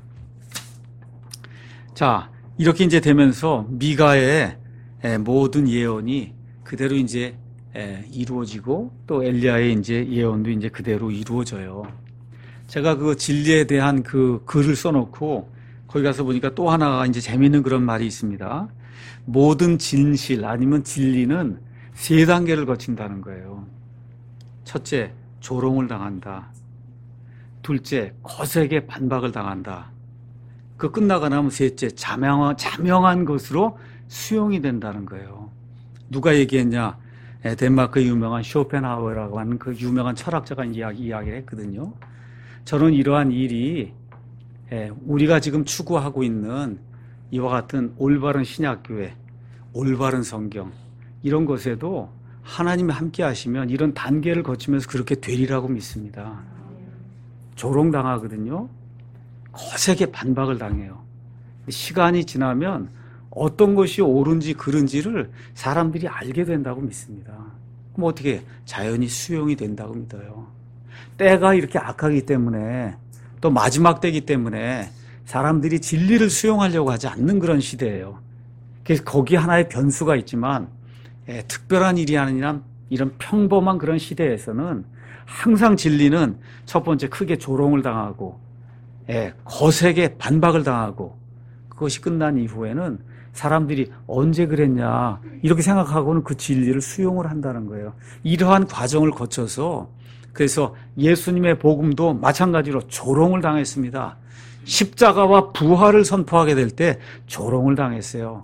자, 이렇게 이제 되면서 미가의 모든 예언이 그대로 이제 이루어지고 또 엘리야의 이제 예언도 이제 그대로 이루어져요. 제가 그 진리에 대한 그 글을 써놓고 거기 가서 보니까 또 하나가 이제 재미있는 그런 말이 있습니다. 모든 진실 아니면 진리는 세 단계를 거친다는 거예요. 첫째, 조롱을 당한다. 둘째, 거세게 반박을 당한다. 그 끝나고 나면 셋째, 자명한, 자명한 것으로 수용이 된다는 거예요. 누가 얘기했냐? 덴마크의 유명한 쇼펜하우어라고 하는 그 유명한 철학자가 이야기, 이야기를 했거든요. 저는 이러한 일이 우리가 지금 추구하고 있는 이와 같은 올바른 신약교회, 올바른 성경 이런 것에도 하나님이 함께 하시면 이런 단계를 거치면서 그렇게 되리라고 믿습니다. 조롱당하거든요. 거세게 반박을 당해요. 시간이 지나면 어떤 것이 옳은지 그른지를 사람들이 알게 된다고 믿습니다. 그럼 어떻게 자연히 수용이 된다고 믿어요. 때가 이렇게 악하기 때문에 또 마지막 때이기 때문에 사람들이 진리를 수용하려고 하지 않는 그런 시대예요. 그래서 거기 하나의 변수가 있지만 예, 특별한 일이 아니라 이런 평범한 그런 시대에서는 항상 진리는 첫 번째 크게 조롱을 당하고 예, 거세게 반박을 당하고 그것이 끝난 이후에는 사람들이 언제 그랬냐 이렇게 생각하고는 그 진리를 수용을 한다는 거예요. 이러한 과정을 거쳐서 그래서 예수님의 복음도 마찬가지로 조롱을 당했습니다. 십자가와 부활을 선포하게 될 때 조롱을 당했어요.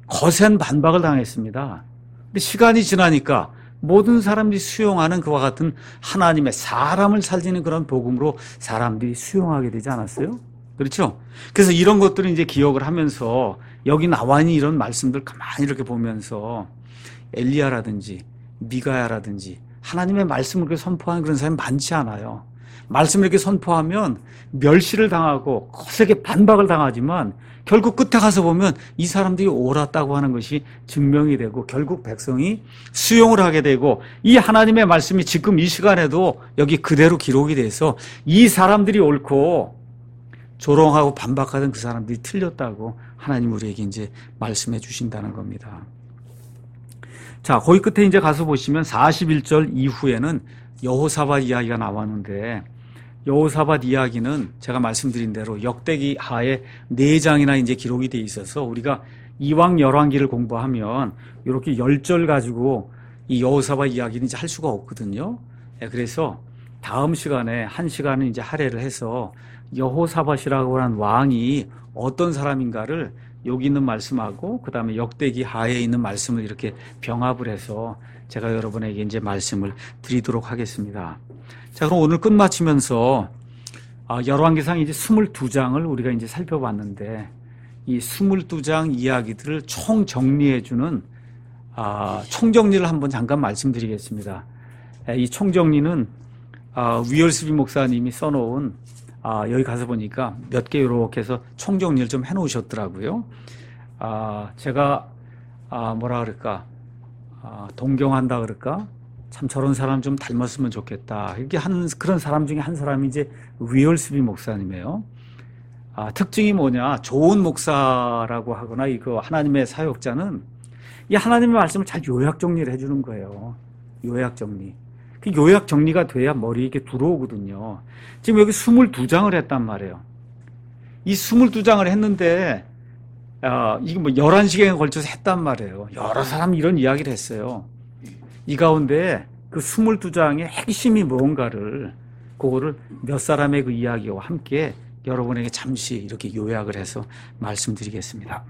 거센 반박을 당했습니다. 근데 시간이 지나니까 모든 사람들이 수용하는 그와 같은 하나님의 사람을 살리는 그런 복음으로 사람들이 수용하게 되지 않았어요? 그렇죠? 그래서 이런 것들을 이제 기억을 하면서 여기 나와 있는 이런 말씀들 가만히 이렇게 보면서 엘리야라든지 미가야라든지 하나님의 말씀을 그렇게 선포하는 그런 사람이 많지 않아요. 말씀을 이렇게 선포하면 멸시를 당하고 거세게 반박을 당하지만 결국 끝에 가서 보면 이 사람들이 옳았다고 하는 것이 증명이 되고 결국 백성이 수용을 하게 되고 이 하나님의 말씀이 지금 이 시간에도 여기 그대로 기록이 돼서 이 사람들이 옳고 조롱하고 반박하던 그 사람들이 틀렸다고 하나님 우리에게 이제 말씀해 주신다는 겁니다. 자, 거기 끝에 이제 가서 보시면 사십일 절 이후에는 여호사밧 이야기가 나왔는데 여호사밧 이야기는 제가 말씀드린 대로 역대기 하에 네 장이나 이제 기록이 돼 있어서 우리가 이왕 열왕기를 공부하면 이렇게 열 절 가지고 이 여호사밧 이야기는 이제 할 수가 없거든요. 그래서 다음 시간에 한 시간은 이제 할애를 해서 여호사밧이라고 하는 왕이 어떤 사람인가를 여기 있는 말씀하고 그 다음에 역대기 하에 있는 말씀을 이렇게 병합을 해서 제가 여러분에게 이제 말씀을 드리도록 하겠습니다. 자, 그럼 오늘 끝마치면서 열왕기상 이제 이십이 장을 우리가 이제 살펴봤는데 이 이십이 장 이야기들을 총 정리해주는 아, 총정리를 한번 잠깐 말씀드리겠습니다. 이 총정리는 아, 위얼스비 목사님이 써놓은 아, 여기 가서 보니까 몇 개 이렇게 해서 총정리를 좀 해놓으셨더라고요. 아, 제가 아, 뭐라 그럴까 아, 동경한다 그럴까 참 저런 사람 좀 닮았으면 좋겠다 이렇게 하는 그런 사람 중에 한 사람이 이제 위얼스비 목사님이에요. 아, 특징이 뭐냐, 좋은 목사라고 하거나 이거 하나님의 사역자는 이 하나님의 말씀을 잘 요약 정리를 해주는 거예요. 요약 정리. 그 요약 정리가 돼야 머리에 이렇게 들어오거든요. 지금 여기 이십이 장을 했단 말이에요. 이 이십이 장을 했는데, 아, 이게 뭐 열한 시간에 걸쳐서 했단 말이에요. 여러 사람이 이런 이야기를 했어요. 이 가운데 그 이십이 장의 핵심이 뭔가를, 그거를 몇 사람의 그 이야기와 함께 여러분에게 잠시 이렇게 요약을 해서 말씀드리겠습니다.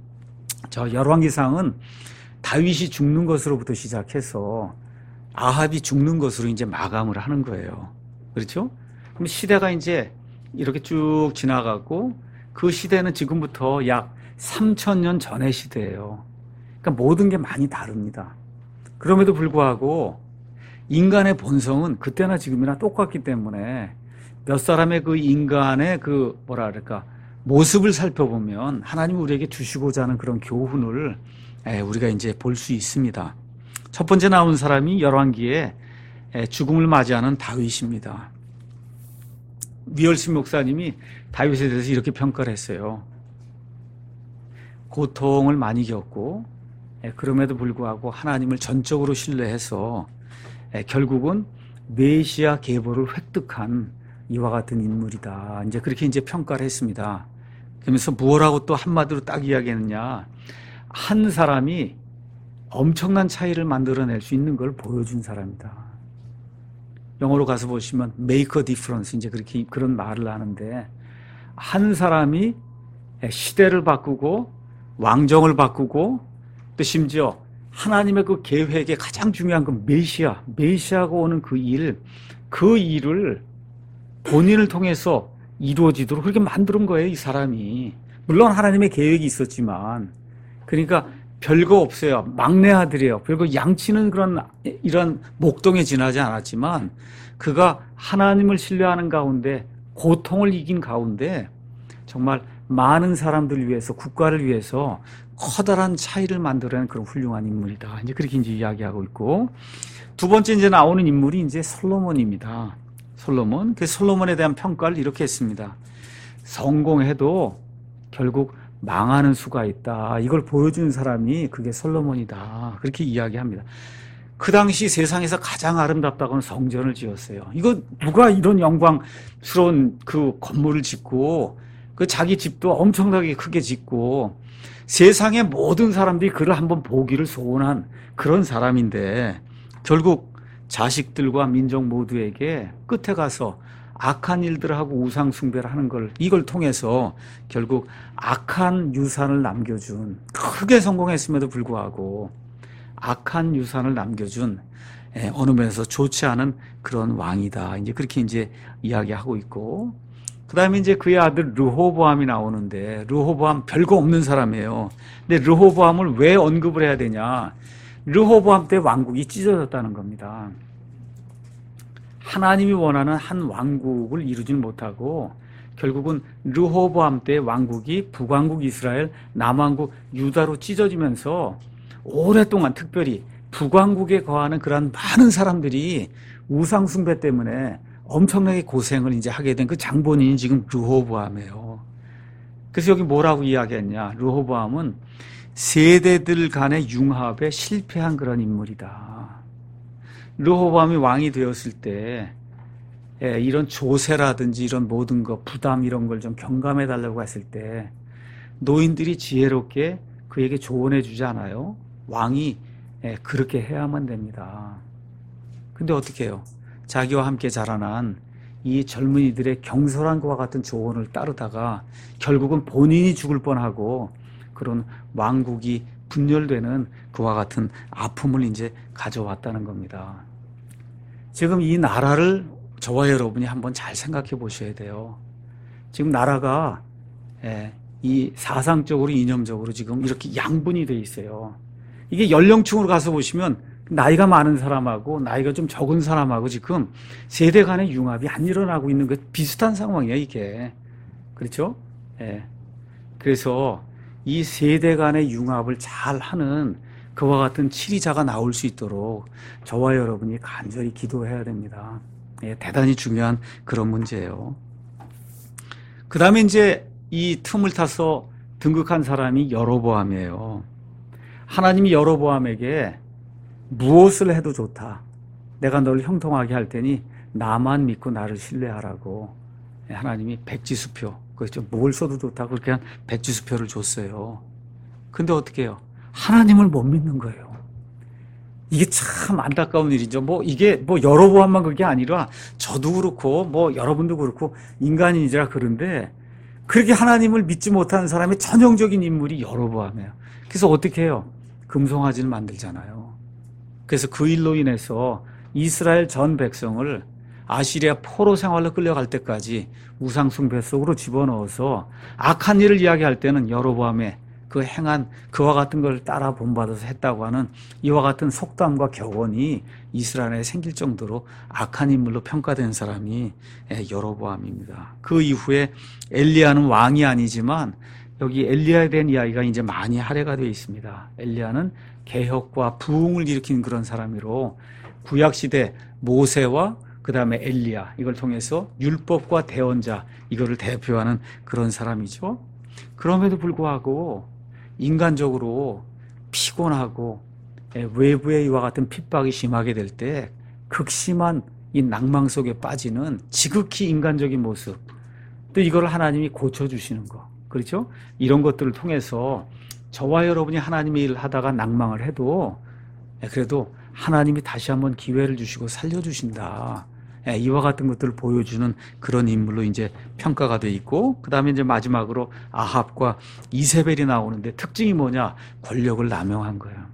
저 열왕기상은 다윗이 죽는 것으로부터 시작해서 아합이 죽는 것으로 이제 마감을 하는 거예요. 그렇죠? 그럼 시대가 이제 이렇게 쭉 지나가고 그 시대는 지금부터 약 삼천 년 전의 시대예요. 그러니까 모든 게 많이 다릅니다. 그럼에도 불구하고 인간의 본성은 그때나 지금이나 똑같기 때문에 몇 사람의 그 인간의 그 뭐라 그럴까 모습을 살펴보면 하나님 우리에게 주시고자 하는 그런 교훈을 우리가 이제 볼 수 있습니다. 첫 번째 나온 사람이 열왕기에 죽음을 맞이하는 다윗입니다. 위얼스 목사님이 다윗에 대해서 이렇게 평가를 했어요. 고통을 많이 겪고 그럼에도 불구하고 하나님을 전적으로 신뢰해서 결국은 메시아 계보를 획득한 이와 같은 인물이다. 이제 그렇게 이제 평가를 했습니다. 그러면서 무엇라고 또 한마디로 딱 이야기했느냐. 한 사람이 엄청난 차이를 만들어낼 수 있는 걸 보여준 사람이다. 영어로 가서 보시면 make a difference 이제 그렇게 그런 말을 하는데 한 사람이 시대를 바꾸고 왕정을 바꾸고 또 심지어 하나님의 그 계획의 가장 중요한 그 메시아, 메시아가 오는 그 일, 그 일을 본인을 통해서 이루어지도록 그렇게 만든 거예요, 이 사람이. 물론 하나님의 계획이 있었지만, 그러니까 별거 없어요. 막내 아들이에요. 별거 양치는 그런, 이런 목동에 지나지 않았지만, 그가 하나님을 신뢰하는 가운데, 고통을 이긴 가운데, 정말 많은 사람들을 위해서, 국가를 위해서 커다란 차이를 만들어낸 그런 훌륭한 인물이다. 이제 그렇게 이제 이야기하고 있고, 두 번째 이제 나오는 인물이 이제 솔로몬입니다. 솔로몬. 그 솔로몬에 대한 평가를 이렇게 했습니다. 성공해도 결국 망하는 수가 있다. 이걸 보여주는 사람이 그게 솔로몬이다. 그렇게 이야기합니다. 그 당시 세상에서 가장 아름답다고는 성전을 지었어요. 이거 누가 이런 영광스러운 그 건물을 짓고 그 자기 집도 엄청나게 크게 짓고 세상의 모든 사람들이 그를 한번 보기를 소원한 그런 사람인데 결국 자식들과 민족 모두에게 끝에 가서 악한 일들하고 우상 숭배를 하는 걸 이걸 통해서 결국 악한 유산을 남겨준 크게 성공했음에도 불구하고 악한 유산을 남겨준 예, 어느 면에서 좋지 않은 그런 왕이다. 이제 그렇게 이제 이야기하고 있고, 그 다음에 이제 그의 아들 르호보암이 나오는데, 르호보암 별거 없는 사람이에요. 근데 르호보암을 왜 언급을 해야 되냐? 르호보암 때 왕국이 찢어졌다는 겁니다. 하나님이 원하는 한 왕국을 이루지 못하고 결국은 르호보암 때 왕국이 북왕국 이스라엘, 남왕국 유다로 찢어지면서 오랫동안 특별히 북왕국에 거하는 그런 많은 사람들이 우상 숭배 때문에 엄청나게 고생을 이제 하게 된 그 장본인이 지금 르호보암이에요. 그래서 여기 뭐라고 이야기했냐? 르호보암은 세대들 간의 융합에 실패한 그런 인물이다. 르호보암이 왕이 되었을 때 이런 조세라든지 이런 모든 것, 부담 이런 걸 좀 경감해 달라고 했을 때 노인들이 지혜롭게 그에게 조언해 주지 않아요? 왕이 그렇게 해야만 됩니다. 근데 어떻게 해요? 자기와 함께 자라난 이 젊은이들의 경솔한 것과 같은 조언을 따르다가 결국은 본인이 죽을 뻔하고 그런 왕국이 분열되는 그와 같은 아픔을 이제 가져왔다는 겁니다. 지금 이 나라를 저와 여러분이 한번 잘 생각해 보셔야 돼요. 지금 나라가 이 사상적으로 이념적으로 지금 이렇게 양분이 돼 있어요. 이게 연령층으로 가서 보시면 나이가 많은 사람하고 나이가 좀 적은 사람하고 지금 세대 간의 융합이 안 일어나고 있는 것 비슷한 상황이에요, 이게. 그렇죠? 예. 그래서 이 세대 간의 융합을 잘 하는 그와 같은 치리자가 나올 수 있도록 저와 여러분이 간절히 기도해야 됩니다. 예, 대단히 중요한 그런 문제예요. 그 다음에 이제 이 틈을 타서 등극한 사람이 여로보암이에요. 하나님이 여로보암에게 무엇을 해도 좋다. 내가 너를 형통하게 할 테니 나만 믿고 나를 신뢰하라고 하나님이 백지수표, 그렇죠? 뭘 써도 좋다고 그렇게 한 백지수표를 줬어요. 근데 어떻게 해요? 하나님을 못 믿는 거예요. 이게 참 안타까운 일이죠. 뭐 이게 뭐 여로보암만 그게 아니라 저도 그렇고 뭐 여러분도 그렇고 인간인지라 그런데 그렇게 하나님을 믿지 못하는 사람의 전형적인 인물이 여로보암이에요. 그래서 어떻게 해요? 금송아지를 만들잖아요. 그래서 그 일로 인해서 이스라엘 전 백성을 아시리아 포로 생활로 끌려갈 때까지 우상 숭배 속으로 집어넣어서 악한 일을 이야기할 때는 여로보암의 그 행한 그와 같은 걸 따라 본받아서 했다고 하는 이와 같은 속담과 격언이 이스라엘에 생길 정도로 악한 인물로 평가된 사람이 여로보암입니다. 그 이후에 엘리야는 왕이 아니지만 여기 엘리야에 대한 이야기가 이제 많이 할애가 되어 있습니다. 엘리야는 개혁과 부흥을 일으킨 그런 사람으로 구약시대 모세와 그 다음에 엘리야 이걸 통해서 율법과 대언자 이거를 대표하는 그런 사람이죠. 그럼에도 불구하고 인간적으로 피곤하고 외부의 이와 같은 핍박이 심하게 될 때 극심한 이 낭망 속에 빠지는 지극히 인간적인 모습, 또 이걸 하나님이 고쳐주시는 거, 그렇죠? 이런 것들을 통해서 저와 여러분이 하나님의 일을 하다가 낭망을 해도 그래도 하나님이 다시 한번 기회를 주시고 살려주신다. 이와 같은 것들을 보여주는 그런 인물로 이제 평가가 돼 있고, 그 다음에 이제 마지막으로 아합과 이세벨이 나오는데 특징이 뭐냐? 권력을 남용한 거예요.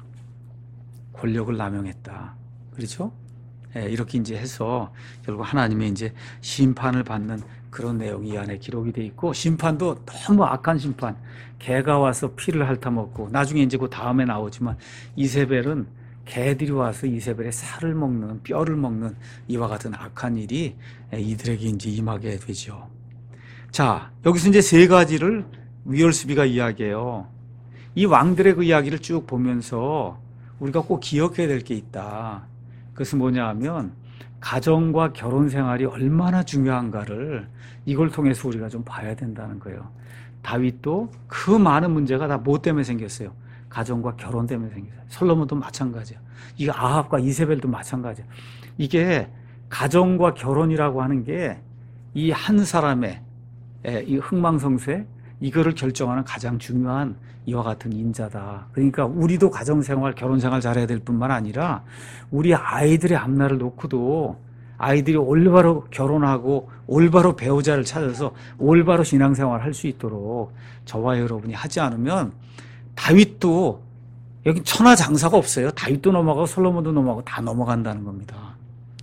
권력을 남용했다. 그렇죠? 이렇게 이제 해서 결국 하나님의 이제 심판을 받는 그런 내용이 이 안에 기록이 돼 있고, 심판도 너무 악한 심판. 개가 와서 피를 핥아먹고, 나중에 이제 그 다음에 나오지만 이세벨은 개들이 와서 이세벨의 살을 먹는, 뼈를 먹는 이와 같은 악한 일이 이들에게 이제 임하게 되죠. 자, 여기서 이제 세 가지를 위얼스비가 이야기해요. 이 왕들의 그 이야기를 쭉 보면서 우리가 꼭 기억해야 될 게 있다. 그것은 뭐냐 하면 가정과 결혼 생활이 얼마나 중요한가를 이걸 통해서 우리가 좀 봐야 된다는 거예요. 다윗도 그 많은 문제가 다 뭐 때문에 생겼어요? 가정과 결혼 때문에 생겼어요. 솔로몬도 마찬가지야. 이게 아합과 이세벨도 마찬가지야. 이게 가정과 결혼이라고 하는 게 이 한 사람의 이 흥망성쇠 이거를 결정하는 가장 중요한 이와 같은 인자다. 그러니까 우리도 가정생활, 결혼생활 잘해야 될 뿐만 아니라 우리 아이들의 앞날을 놓고도 아이들이 올바로 결혼하고 올바로 배우자를 찾아서 올바로 신앙생활을 할 수 있도록 저와 여러분이 하지 않으면 다윗도 여기 천하장사가 없어요. 다윗도 넘어가고 솔로몬도 넘어가고 다 넘어간다는 겁니다.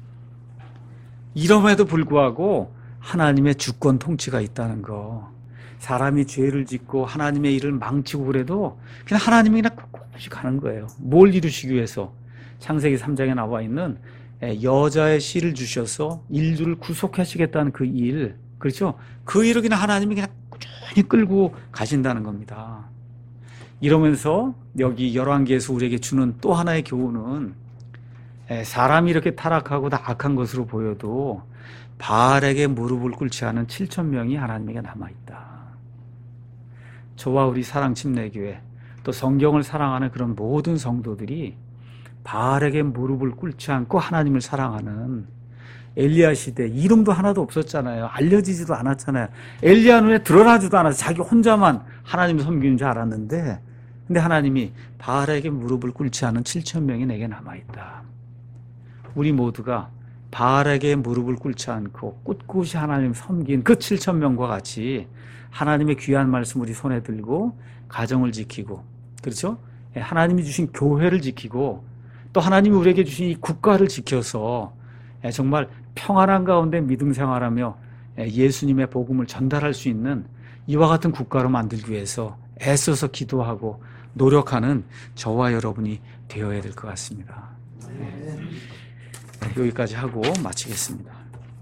이럼에도 불구하고 하나님의 주권 통치가 있다는 거. 사람이 죄를 짓고 하나님의 일을 망치고 그래도 그냥 하나님이 그냥 꿋꿋이 가는 거예요. 뭘 이루시기 위해서? 창세기 삼 장에 나와 있는 여자의 씨를 주셔서 인류를 구속하시겠다는 그 일, 그렇죠? 그 일을 그냥 하나님이 그냥 꾸준히 끌고 가신다는 겁니다. 이러면서 여기 열왕기에서 우리에게 주는 또 하나의 교훈은 사람이 이렇게 타락하고 다 악한 것으로 보여도 바알에게 무릎을 꿇지 않은 칠천 명이 하나님에게 남아있다. 저와 우리 사랑침례교회 또 성경을 사랑하는 그런 모든 성도들이 바알에게 무릎을 꿇지 않고 하나님을 사랑하는 엘리야 시대, 이름도 하나도 없었잖아요. 알려지지도 않았잖아요. 엘리야 눈에 드러나지도 않아서 자기 혼자만 하나님을 섬기는 줄 알았는데, 근데 하나님이 바알에게 무릎을 꿇지 않은 칠천 명이 내게 남아있다. 우리 모두가 바알에게 무릎을 꿇지 않고 꿋꿋이 하나님 섬긴 그 칠천 명과 같이 하나님의 귀한 말씀 우리 손에 들고 가정을 지키고, 그렇죠? 하나님이 주신 교회를 지키고 또 하나님이 우리에게 주신 이 국가를 지켜서 정말 평안한 가운데 믿음 생활하며 예수님의 복음을 전달할 수 있는 이와 같은 국가로 만들기 위해서 애써서 기도하고 노력하는 저와 여러분이 되어야 될 것 같습니다. 네. 여기까지 하고 마치겠습니다.